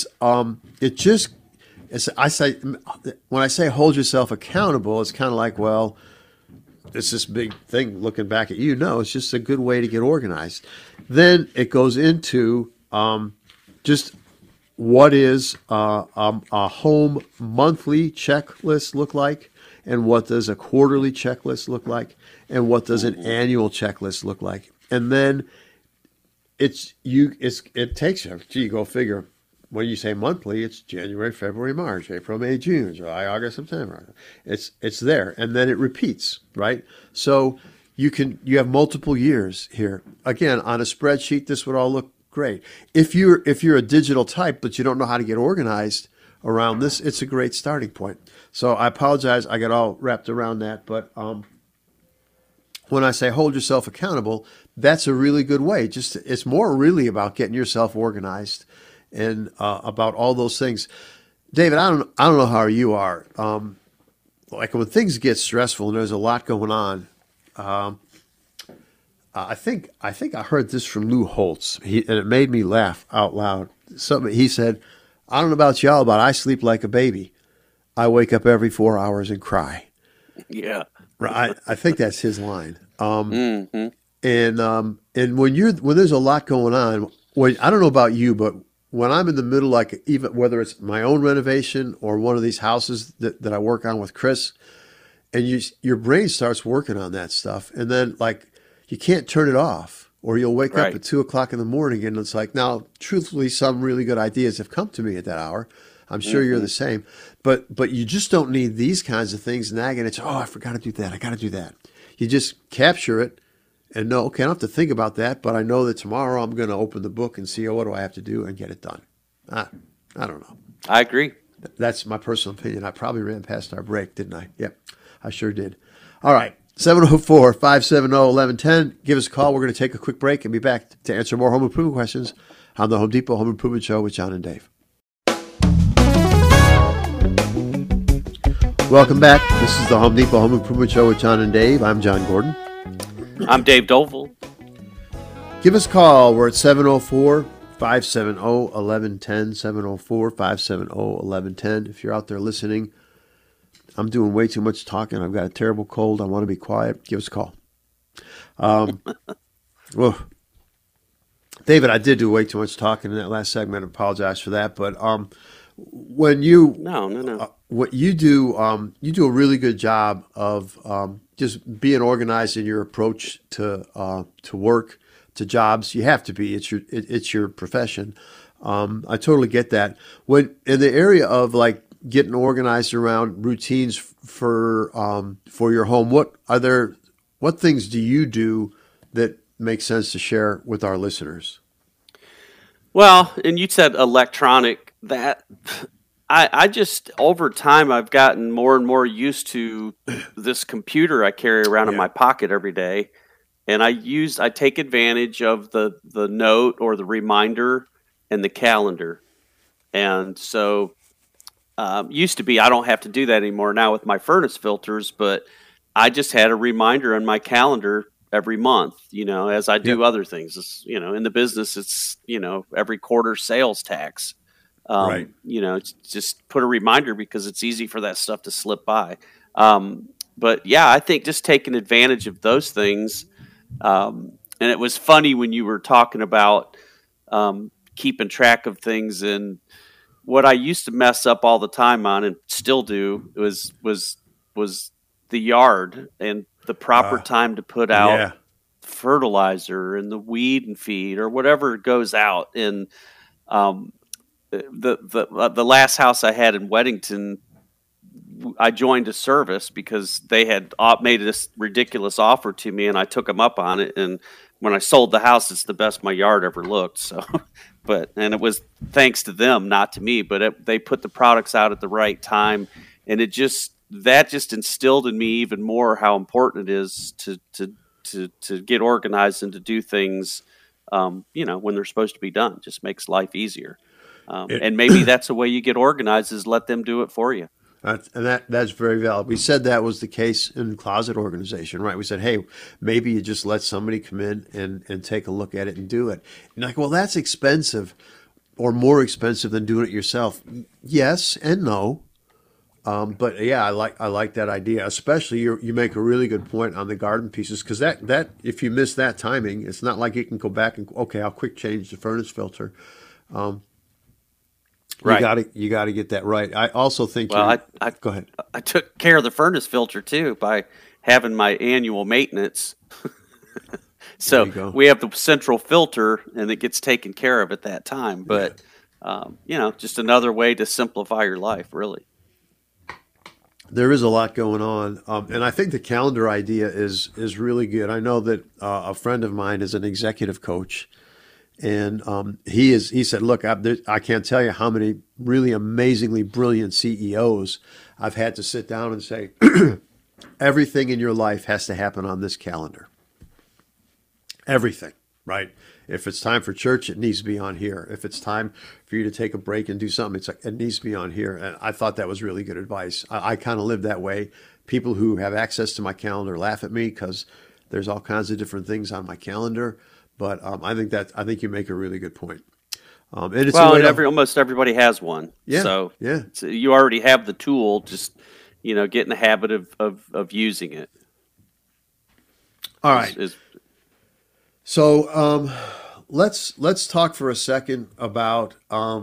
say, when I say hold yourself accountable, it's kind of like, well, it's this big thing looking back at you. No, it's just a good way to get organized. Then it goes into just what is a home monthly checklist look like, and what does a quarterly checklist look like, and what does an annual checklist look like. And then it takes you, gee, go figure. When you say monthly, it's January, February, March, April, May, June, July, August, September. It's there, and then it repeats, right? So you have multiple years here. Again, on a spreadsheet, this would all look great. If you're a digital type, but you don't know how to get organized around this, it's a great starting point. So I apologize, I got all wrapped around that, but when I say hold yourself accountable, that's a really good way. It's more really about getting yourself organized and about all those things. David, I don't know how you are. Like when things get stressful and there's a lot going on. I think I heard this from Lou Holtz, and it made me laugh out loud. He said, "I don't know about y'all, but I sleep like a baby. I wake up every 4 hours and cry." Yeah, right. I think that's his line. Mm-hmm. And when there's a lot going on, I don't know about you, but when I'm in the middle, like even whether it's my own renovation or one of these houses that I work on with Chris, and your brain starts working on that stuff, and then like you can't turn it off, or you'll wake up at 2 o'clock in the morning, and it's like, now, truthfully, some really good ideas have come to me at that hour. I'm sure you're the same, but you just don't need these kinds of things nagging at you. Oh, I forgot to do that. I got to do that. You just capture it and know, okay, I don't have to think about that, but I know that tomorrow I'm going to open the book and see, what do I have to do, and get it done. I don't know. I agree. That's my personal opinion. I probably ran past our break, didn't I? Yep, I sure did. All right, 704-570-1110. Give us a call. We're going to take a quick break and be back to answer more home improvement questions on the Home Depot Home Improvement Show with John and Dave. Welcome back. This is the Home Depot Home Improvement Show with John and Dave. I'm John Gordon. I'm Dave Doval. Give us a call. We're at 704-570-1110, 704-570-1110. If you're out there listening, I'm doing way too much talking. I've got a terrible cold. I want to be quiet. Give us a call. Well, David, I did do way too much talking in that last segment. I apologize for that. But when you what you do a really good job of just being organized in your approach to work, to jobs. You have to be. It's your profession. I totally get that. When in the area of like getting organized around routines for your home, what things do you do that make sense to share with our listeners? Well, and you said electronic. That I just over time I've gotten more and more used to this computer I carry around in my pocket every day, and I take advantage of the note or the reminder, and the calendar. And so used to be, I don't have to do that anymore now with my furnace filters, but I just had a reminder on my calendar every month, as I do other things. It's, in the business, it's, every quarter sales tax. Right. Just put a reminder because it's easy for that stuff to slip by. But yeah, I think just taking advantage of those things. And it was funny when you were talking about keeping track of things, and what I used to mess up all the time on, and still do, was the yard and the proper time to put out fertilizer and the weed and feed or whatever goes out. And the last house I had in Weddington, I joined a service because they had made this ridiculous offer to me, and I took them up on it. And when I sold the house, it's the best my yard ever looked. So, and it was thanks to them, not to me, but they put the products out at the right time. And that just instilled in me even more how important it is to get organized and to do things, when they're supposed to be done. Just makes life easier. And maybe that's the way you get organized, is let them do it for you. That's very valid. We said that was the case in closet organization, right? We said, hey, maybe you just let somebody come in and take a look at it and do it. And like, well, that's expensive or more expensive than doing it yourself. Yes and no. But yeah, I like that idea. Especially you make a really good point on the garden pieces, because that if you miss that timing, it's not like you can go back and I'll quick change the furnace filter. Right. You got to get that right. I also think. Well, go ahead. I took care of the furnace filter too by having my annual maintenance. So we have the central filter, and it gets taken care of at that time. But just another way to simplify your life, really. There is a lot going on, and I think the calendar idea is really good. I know that a friend of mine is an executive coach. And he said, look, I can't tell you how many really amazingly brilliant CEOs I've had to sit down and say, everything in your life has to happen on this calendar. Everything, right? If it's time for church, it needs to be on here. If it's time for you to take a break and do something, it needs to be on here. And I thought that was really good advice. I kind of live that way. People who have access to my calendar laugh at me because there's all kinds of different things on my calendar. But I think you make a really good point. And it's almost everybody has one. Yeah. So you already have the tool. Just get in the habit of using it. All right. So let's talk for a second about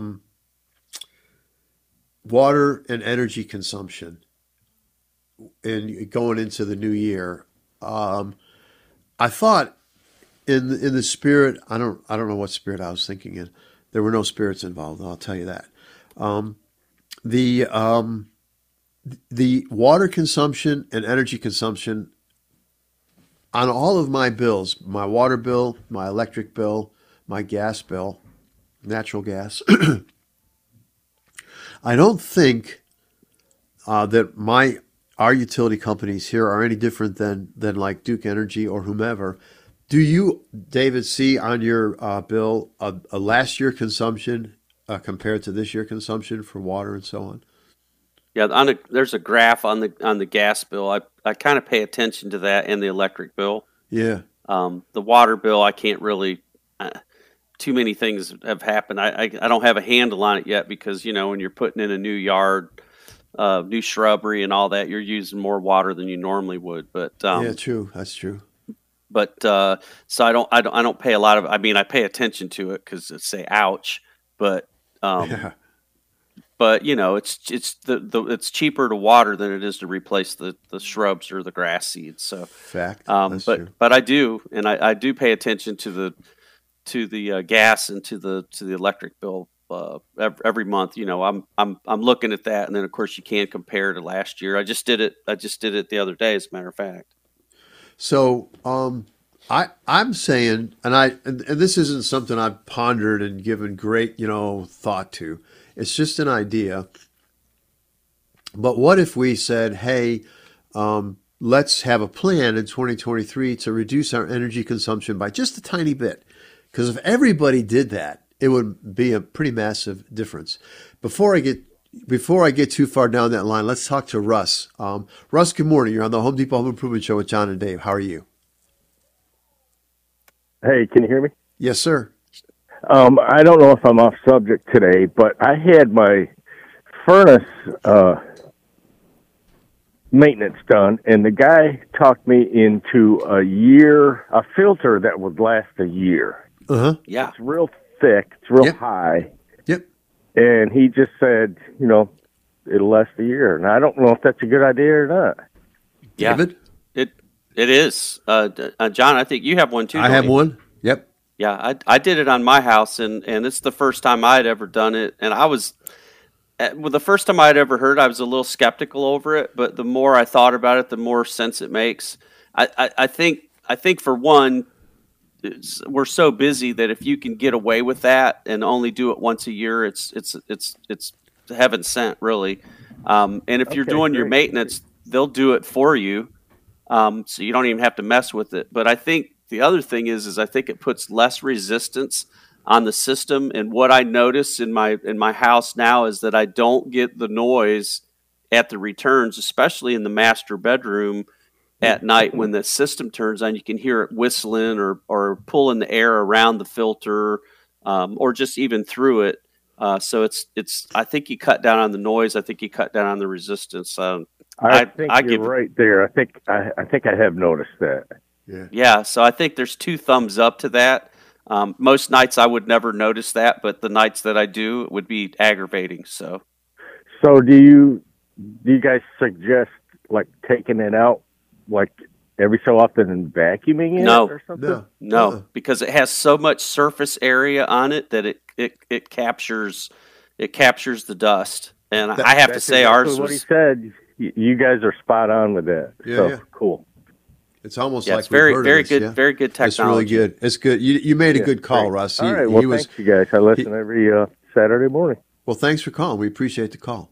water and energy consumption, and going into the new year. I thought. In the spirit, I don't know what spirit I was thinking in. There were no spirits involved, I'll tell you that. The water consumption and energy consumption on all of my bills, my water bill, my electric bill, my gas bill, natural gas. I don't think that our utility companies here are any different than like Duke Energy or whomever. Do you, David, see on your bill a last year consumption compared to this year consumption for water and so on? Yeah, there's a graph on the gas bill. I kind of pay attention to that, and the electric bill. Yeah. The water bill, I can't really. Too many things have happened. I don't have a handle on it yet because when you're putting in a new yard, new shrubbery, and all that, you're using more water than you normally would. But yeah, true. That's true. But so I don't pay a lot of. I mean, I pay attention to it because it's say ouch, but but it's cheaper to water than it is to replace the shrubs or the grass seeds. So fact, that's true. But I do, and I do pay attention to the gas and to the electric bill every month. I'm looking at that, and then of course you can't compare to last year. I just did it the other day, as a matter of fact. So I'm saying, and this isn't something I've pondered and given great, thought to. It's just an idea. But what if we said, hey, let's have a plan in 2023 to reduce our energy consumption by just a tiny bit? Because if everybody did that, it would be a pretty massive difference. Before I get too far down that line, let's talk to Russ. Russ, good morning. You're on the Home Depot Home Improvement Show with John and Dave. How are you? Hey, can you hear me? Yes, sir. I don't know if I'm off subject today, but I had my furnace maintenance done, and the guy talked me into a filter that would last a year. Uh-huh. Yeah. It's real thick. It's real Yep. high. Yep. And he just said, it'll last a year. And I don't know if that's a good idea or not. Yeah. David? It is. John, I think you have one too. I have one. Yep. Yeah, I did it on my house, and it's the first time I had ever done it. And the first time I had ever heard, I was a little skeptical over it. But the more I thought about it, the more sense it makes. I think for one, we're so busy that if you can get away with that and only do it once a year, it's heaven sent, really. And if you're doing your maintenance, they'll do it for you, so you don't even have to mess with it. But I think the other thing is I think it puts less resistance on the system. And what I notice in my house now is that I don't get the noise at the returns, especially in the master bedroom at night when the system turns on. You can hear it whistling or pulling the air around the filter, or just even through it. So it's. I think you cut down on the noise. I think you cut down on the resistance. I think you're right there. I think I have noticed that. Yeah, so I think there's 2 thumbs up to that. Most nights I would never notice that, but the nights that I do, it would be aggravating. So do you guys suggest like taking it out like every so often and vacuuming it or something? No, because it has so much surface area on it that it captures the dust. And I have to say, ours was what he said. You guys are spot on with that. Yeah. Cool. It's almost Yeah, like it's very, we've heard very of this, good, yeah. very good It's really technology. good. It's good. You made a good call, great. Russ. All right. Well, thanks, you guys. I listen every Saturday morning. Well, thanks for calling. We appreciate the call.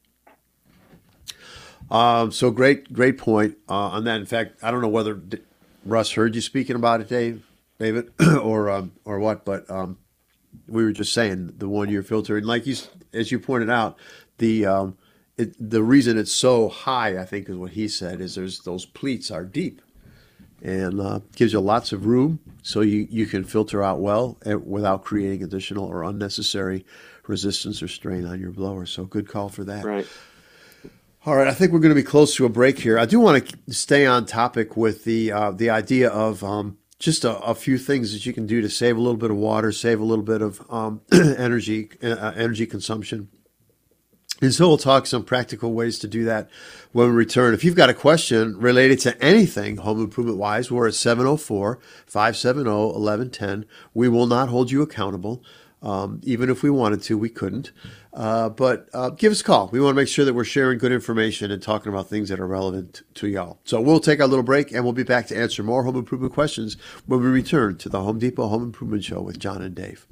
So great point on that. In fact, I don't know whether Russ heard you speaking about it, David, or what, but we were just saying the 1-year filter, and like as you pointed out, the reason it's so high, I think, is what he said, is those pleats are deep, and gives you lots of room so you can filter out well without creating additional or unnecessary resistance or strain on your blower. So good call for that. Right. All right, I think we're going to be close to a break here. I do want to stay on topic with the idea of just a few things that you can do to save a little bit of water, save a little bit of energy consumption. And so we'll talk some practical ways to do that when we return. If you've got a question related to anything home improvement wise, we're at 704-570-1110. We will not hold you accountable. Even if we wanted to, we couldn't. But give us a call. We want to make sure that we're sharing good information and talking about things that are relevant to y'all. So we'll take our little break, and we'll be back to answer more home improvement questions when we return to the Home Depot Home Improvement Show with John and Dave.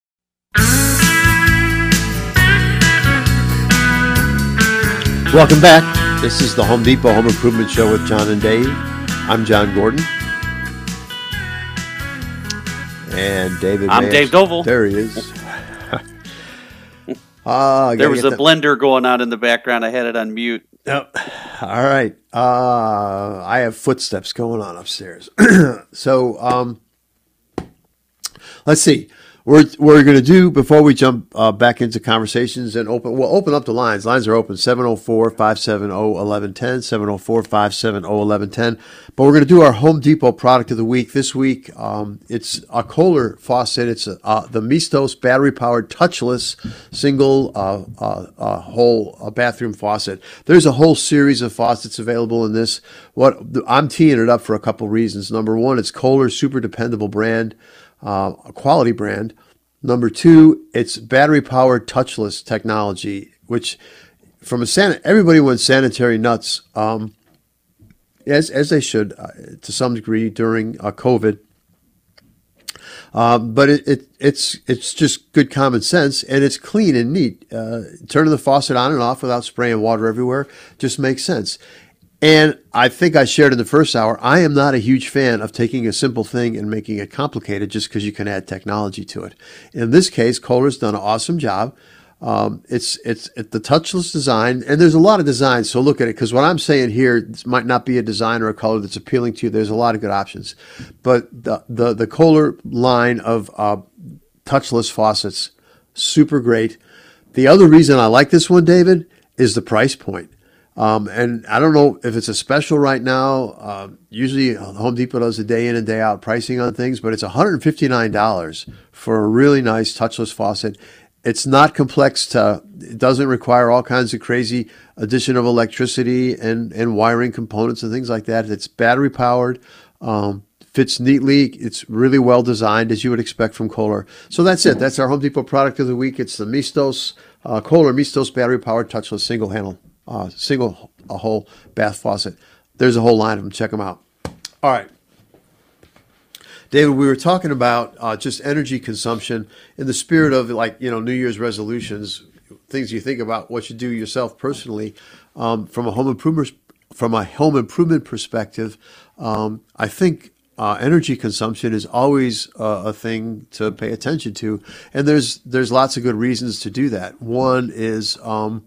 Welcome back. This is the Home Depot Home Improvement Show with John and Dave. I'm John Gordon. And David I'm Dave Doval. There he is. There was a blender going on in the background. I had it on mute. Oh, all right. I have footsteps going on upstairs. So let's see. We're going to do, before we jump back into conversations and we'll open up the lines. Lines are open, 704-570-1110, 704-570-1110. But we're going to do our Home Depot product of the week. This week, it's a Kohler faucet. It's the Mistos battery-powered touchless single hole bathroom faucet. There's a whole series of faucets available in this. I'm teeing it up for a couple reasons. Number one, it's Kohler's super dependable brand. A quality brand. Number two, it's battery-powered touchless technology, which from everybody went sanitary nuts, as they should to some degree during COVID. But it's just good common sense, and it's clean and neat. Turning the faucet on and off without spraying water everywhere just makes sense. And I think I shared in the first hour, I am not a huge fan of taking a simple thing and making it complicated just because you can add technology to it. In this case, Kohler's done an awesome job. It's the touchless design, and there's a lot of designs. So look at it, because what I'm saying here might not be a design or a color that's appealing to you. There's a lot of good options, but the Kohler line of touchless faucets, super great. The other reason I like this one, David, is the price point. And I don't know if it's a special right now. Usually Home Depot does a day in and day out pricing on things, but it's $159 for a really nice touchless faucet. It's not complex it doesn't require all kinds of crazy addition of electricity and wiring components and things like that. It's battery powered, fits neatly. It's really well designed, as you would expect from Kohler. So that's it. That's our Home Depot product of the week. It's the Mistos, Kohler Mistos battery powered touchless single hole bath faucet. There's a whole line of them. Check them out. All right. David, we were talking about just energy consumption in the spirit of New Year's resolutions, things you think about, what you do yourself personally. From a home improvement perspective, I think energy consumption is always a thing to pay attention to, and there's lots of good reasons to do that. One is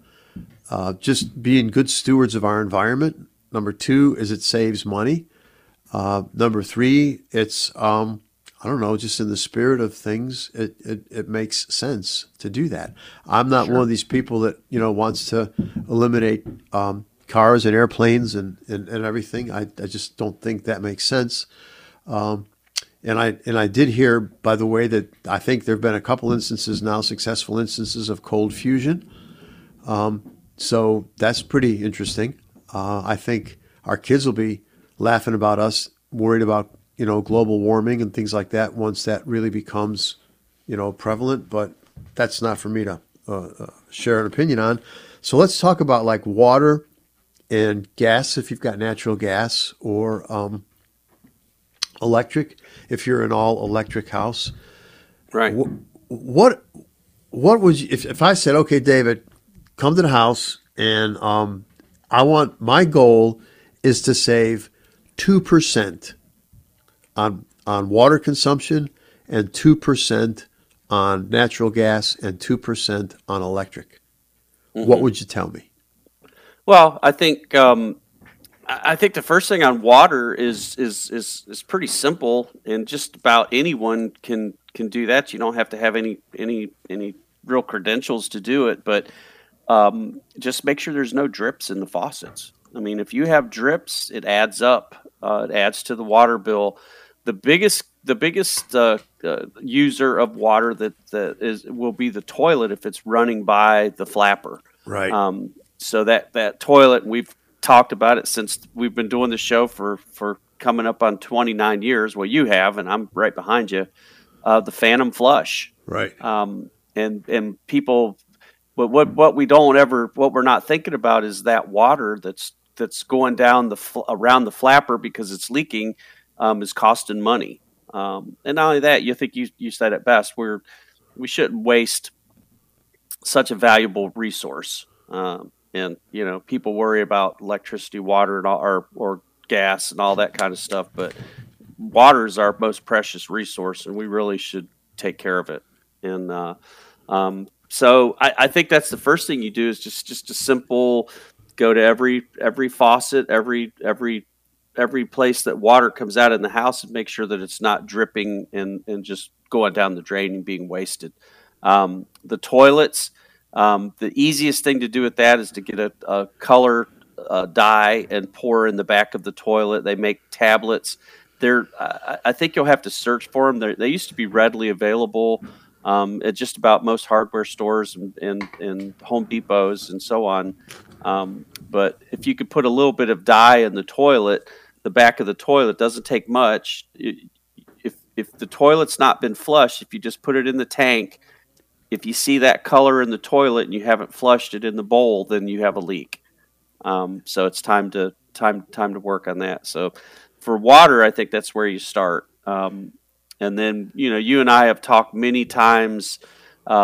just being good stewards of our environment. Number two is it saves money. Number three, it's, just in the spirit of things, it makes sense to do that. I'm not one of these people that, wants to eliminate cars and airplanes and everything. I just don't think that makes sense. And I did hear, by the way, that I think there have been a couple instances now, successful instances of cold fusion. So that's pretty interesting. I think our kids will be laughing about us, worried about, global warming and things like that once that really becomes, prevalent. But that's not for me to share an opinion on. So let's talk about like water and gas, if you've got natural gas, or electric, if you're an all electric house. Right. What would you, if I said, okay, David, come to the house and my goal is to save 2% on water consumption and 2% on natural gas and 2% on electric. Mm-hmm. What would you tell me? Well, I think the first thing on water is pretty simple, and just about anyone can do that. You don't have to have any real credentials to do it, but just make sure there's no drips in the faucets. I mean, if you have drips, it adds up. It adds to the water bill. The biggest user of water that will be the toilet if it's running by the flapper. Right. So that toilet, we've talked about it since we've been doing the show for coming up on 29 years. Well, you have, and I'm right behind you. The phantom flush. Right. And people, but what we're not thinking about is that water that's going down around the flapper because it's leaking, is costing money. And not only that, you think you said it best. We shouldn't waste such a valuable resource. And people worry about electricity, water, and or gas and all that kind of stuff. But water is our most precious resource, and we really should take care of it. And so I think that's the first thing you do is just a simple go to every faucet, every place that water comes out in the house, and make sure that it's not dripping and just going down the drain and being wasted. The toilets, the easiest thing to do with that is to get a color dye and pour in the back of the toilet. They make tablets. I think you'll have to search for them. They used to be readily available at just about most hardware stores and Home Depots and so on. But if you could put a little bit of dye in the toilet, the back of the toilet, doesn't take much. If the toilet's not been flushed, if you just put it in the tank, if you see that color in the toilet and you haven't flushed it in the bowl, then you have a leak. So it's time to work on that. So for water, I think that's where you start. And then, you and I have talked many times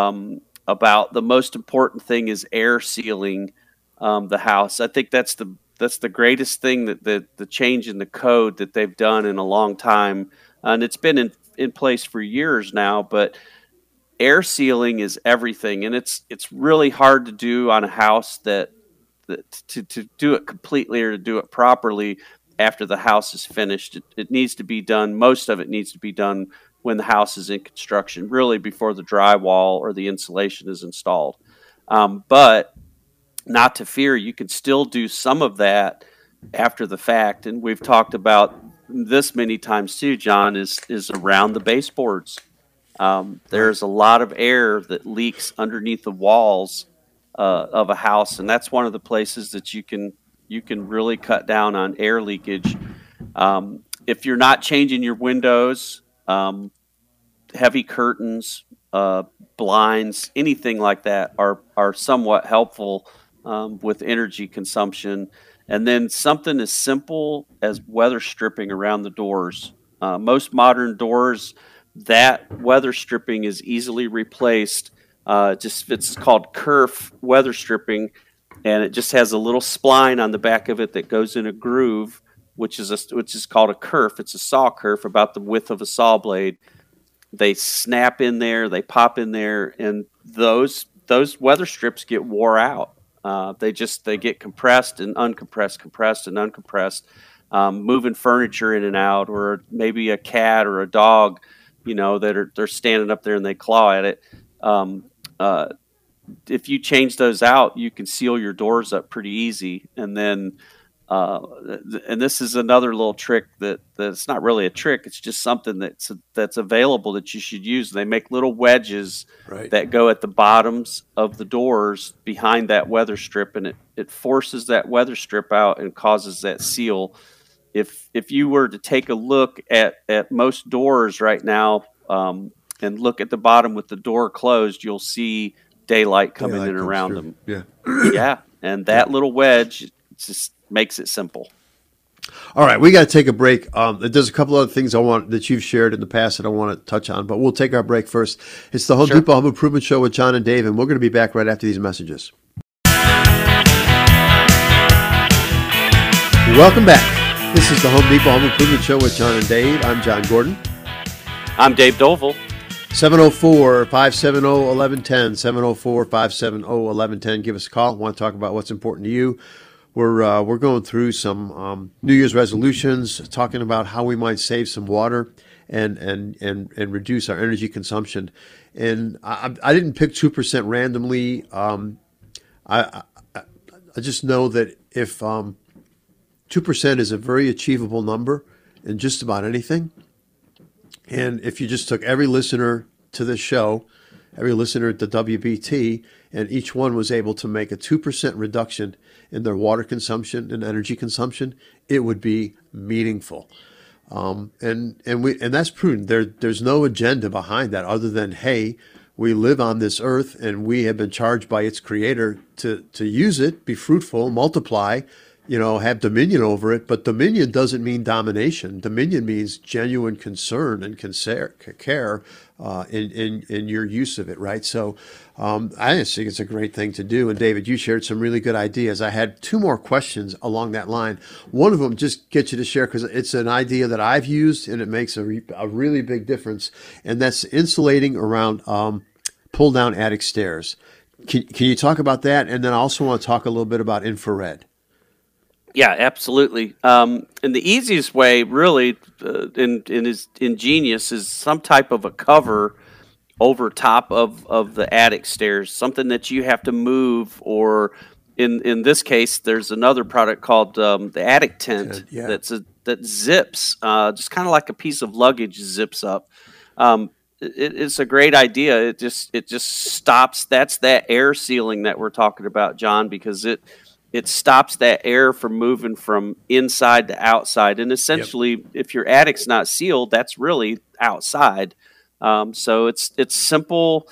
about the most important thing is air sealing the house. I think that's the greatest thing that the change in the code that they've done in a long time, and it's been in place for years now. But air sealing is everything, and it's really hard to do on a house to do it completely or to do it properly after the house is finished. It needs to be done. Most of it needs to be done when the house is in construction, really before the drywall or the insulation is installed. But not to fear, you can still do some of that after the fact. And we've talked about this many times too, John, is around the baseboards. There's a lot of air that leaks underneath the walls of a house, and that's one of the places that you can really cut down on air leakage. If you're not changing your windows, heavy curtains, blinds, anything like that are somewhat helpful with energy consumption. And then something as simple as weather stripping around the doors. Most modern doors, that weather stripping is easily replaced. It's called kerf weather stripping, and it just has a little spline on the back of it that goes in a groove, which is called a kerf. It's a saw kerf about the width of a saw blade. They snap in there, they pop in there, and those weather strips get wore out. They get compressed and uncompressed, compressed and uncompressed, moving furniture in and out, or maybe a cat or a dog, they're standing up there and they claw at it. If you change those out, you can seal your doors up pretty easy. And then, and this is another little trick that's not really a trick. It's just something that's available that you should use. They make little wedges that go at the bottoms of the doors behind that weather strip, and it forces that weather strip out and causes that seal. If you were to take a look at most doors right now, and look at the bottom with the door closed, you'll see daylight coming in around them. Yeah. Yeah. And that little wedge just makes it simple. All right. We got to take a break. There's a couple other things that you've shared in the past that I want to touch on, but we'll take our break first. It's the Home Depot Home Improvement Show with John and Dave, and we're going to be back right after these messages. Welcome back. This is the Home Depot Home Improvement Show with John and Dave. I'm John Gordon. I'm Dave Dovell. 704-570-1110, 704-570-1110. Give us a call. Want to talk about what's important to you. We're going through some New Year's resolutions, talking about how we might save some water and reduce our energy consumption. And I didn't pick 2% randomly. I just know that if 2% is a very achievable number in just about anything. And if you just took every listener to this show, every listener at the WBT, and each one was able to make a 2% reduction in their water consumption and energy consumption, it would be meaningful. And that's prudent. There's no agenda behind that other than, hey, we live on this earth and we have been charged by its creator to use it, be fruitful, multiply, have dominion over it. But dominion doesn't mean domination. Dominion means genuine concern and care in your use of it, right? So I just think it's a great thing to do. And David, you shared some really good ideas. I had two more questions along that line. One of them just get you to share because it's an idea that I've used and it makes a really big difference. And that's insulating around pull-down attic stairs. Can you talk about that? And then I also want to talk a little bit about infrared. Yeah, absolutely. And the easiest way, really, and is ingenious, is some type of a cover over top of the attic stairs, something that you have to move, or in this case, there's another product called the attic tent that zips, just kind of like a piece of luggage zips up. It's a great idea. It just stops. That's that air sealing that we're talking about, John, because it stops that air from moving from inside to outside. And essentially, if your attic's not sealed, that's really outside. So it's simple.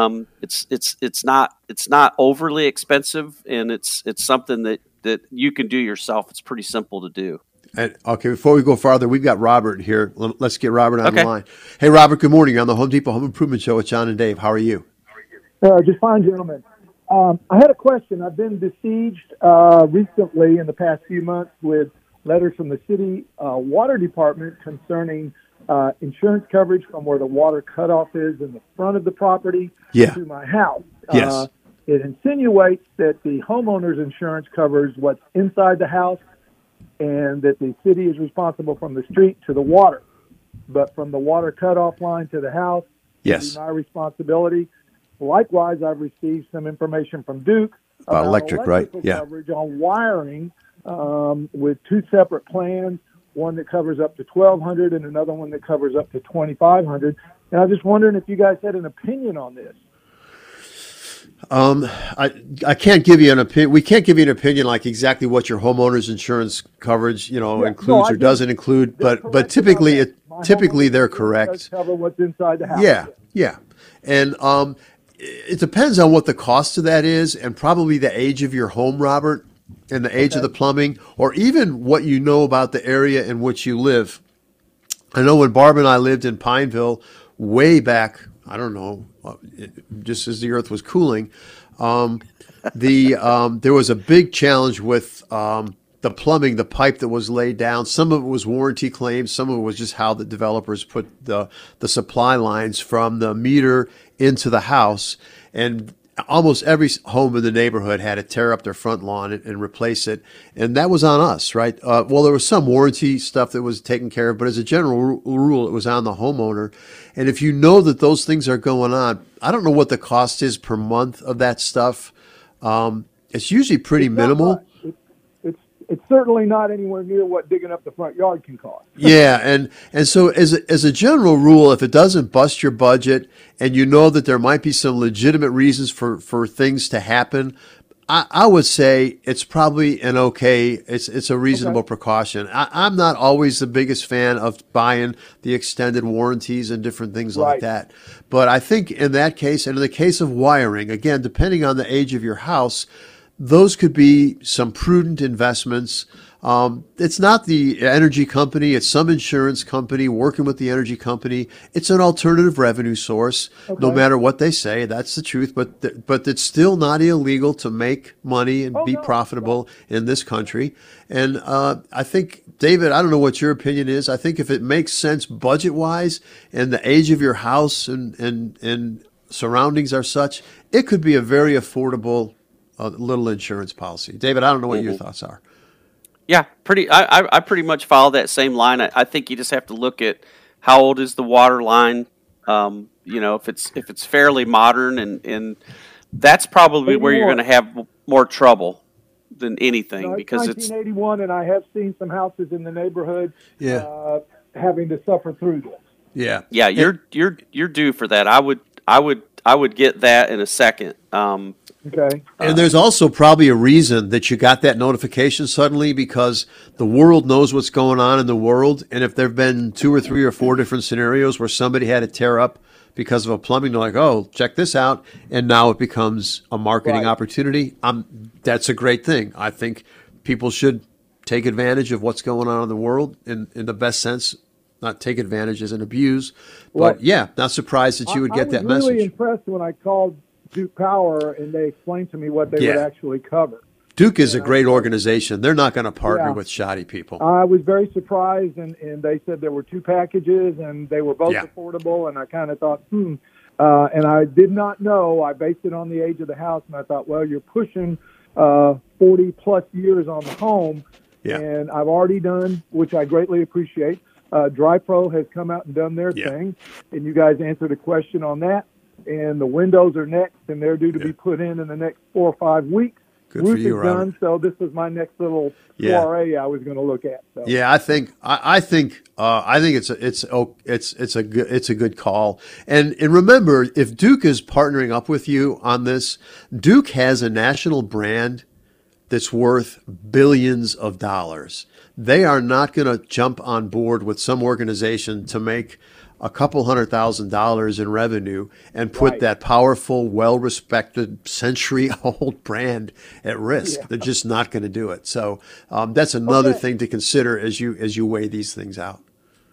It's not overly expensive, and it's something that you can do yourself. It's pretty simple to do. And, okay, before we go farther, we've got Robert here. Let's get Robert on the line. Hey, Robert, good morning. You're on the Home Depot Home Improvement Show with John and Dave. How are you? Just fine, gentlemen. I had a question. I've been besieged recently in the past few months with letters from the city water department concerning insurance coverage from where the water cutoff is in the front of the property to my house. Yes. It insinuates that the homeowner's insurance covers what's inside the house and that the city is responsible from the street to the water. But from the water cutoff line to the house, it's my responsibility. Likewise, I've received some information from Duke about electric, right? Yeah. Coverage on wiring with two separate plans, one that covers up to $1,200 and another one that covers up to $2,500. And I'm just wondering if you guys had an opinion on this. I can't give you an opinion. We can't give you an opinion like exactly what your homeowner's insurance coverage, includes or doesn't include. But typically they're correct. Cover what's inside the house. Yeah, and it depends on what the cost of that is, and probably the age of your home, Robert, and the age of the plumbing, or even what you know about the area in which you live. I know when Barb and I lived in Pineville way back, I don't know, just as the earth was cooling, there was a big challenge with the plumbing, the pipe that was laid down. Some of it was warranty claims. Some of it was just how the developers put the supply lines from the meter into the house. And almost every home in the neighborhood had to tear up their front lawn and replace it. And that was on us, right? Well, there was some warranty stuff that was taken care of, but as a general rule, it was on the homeowner. And if you know that those things are going on, I don't know what the cost is per month of that stuff. It's usually pretty minimal. It's certainly not anywhere near what digging up the front yard can cost. Yeah, and so as a general rule, if it doesn't bust your budget and you know that there might be some legitimate reasons for things to happen, I would say it's probably it's a reasonable precaution. I'm not always the biggest fan of buying the extended warranties and different things like that. But I think in that case, and in the case of wiring, again, depending on the age of your house, those could be some prudent investments. It's not the energy company. It's some insurance company working with the energy company. It's an alternative revenue source, no matter what they say. That's the truth. But it's still not illegal to make money and be profitable in this country. And I think, David, I don't know what your opinion is. I think if it makes sense budget-wise and the age of your house and surroundings are such, it could be a very affordable little insurance policy. David, I don't know what your thoughts are. Yeah, I pretty much follow that same line. I think you just have to look at how old is the water line. If it's fairly modern, and that's probably where you're going to have more trouble than anything, because it's 1981, and I have seen some houses in the neighborhood having to suffer through this. Yeah, you're due for that. I would get that in a second. Okay. And there's also probably a reason that you got that notification suddenly, because the world knows what's going on in the world. And if there have been 2 or 3 or 4 different scenarios where somebody had to tear up because of a plumbing, they're like, oh, check this out. And now it becomes a marketing opportunity. That's a great thing. I think people should take advantage of what's going on in the world in the best sense. Not take advantage as an abuse. But not surprised that you would get that message. I was really impressed when I called Duke Power and they explained to me what they would actually cover. Duke is a great organization. They're not going to partner with shoddy people. I was very surprised, and they said there were 2 packages, and they were both affordable, and I kind of thought, and I did not know. I based it on the age of the house, and I thought, well, you're pushing 40-plus years on the home, and I've already done, which I greatly appreciate. DryPro has come out and done their thing, and you guys answered a question on that. And the windows are next, and they're due to be put in the next 4 or 5 weeks. Good Roof for you, is Robert. done, so this was my next little soiree I was going to look at. So. Yeah, I think it's a good call. And remember, if Duke is partnering up with you on this, Duke has a national brand that's worth billions of dollars. They are not going to jump on board with some organization to make a couple $100,000 in revenue and put that powerful, well-respected, century-old brand at risk. They're just not going to do it. So that's another thing to consider as you weigh these things out.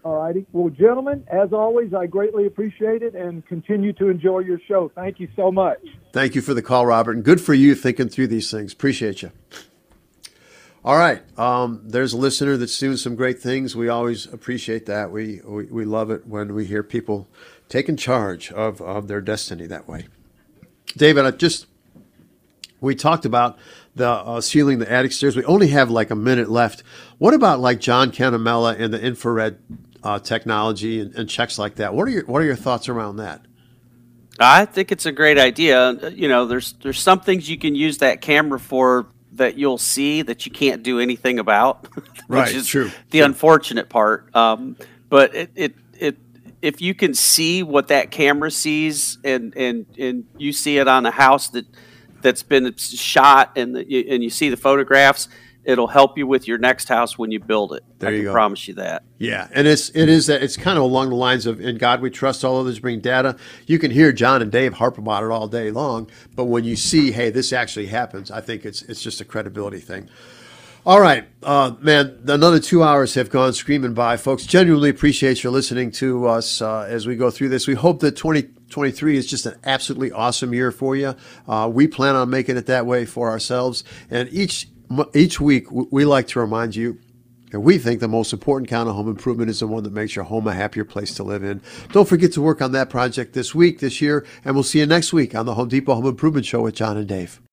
All righty. Well, gentlemen, as always, I greatly appreciate it and continue to enjoy your show. Thank you so much. Thank you for the call, Robert, and good for you thinking through these things. Appreciate you. All right. There's a listener that's doing some great things. We always appreciate that. We love it when we hear people taking charge of their destiny that way. David, we talked about the sealing the attic stairs. We only have like a minute left. What about like John Canamella and the infrared technology and checks like that? What are your thoughts around that? I think it's a great idea. There's some things you can use that camera for that you'll see that you can't do anything about, which is true. Unfortunate part. But if you can see what that camera sees and you see it on a house that's been shot and you see the photographs, it'll help you with your next house when you build it. I can promise you that. Yeah, and it's kind of along the lines of "In God We Trust, all others bring data." You can hear John and Dave harp about it all day long, but when you see, hey, this actually happens, I think it's just a credibility thing. All right, man, another 2 hours have gone screaming by. Folks, genuinely appreciate your listening to us as we go through this. We hope that 2023 is just an absolutely awesome year for you. We plan on making it that way for ourselves, and each week, we like to remind you that we think the most important kind of home improvement is the one that makes your home a happier place to live in. Don't forget to work on that project this year, and we'll see you next week on the Home Depot Home Improvement Show with John and Dave.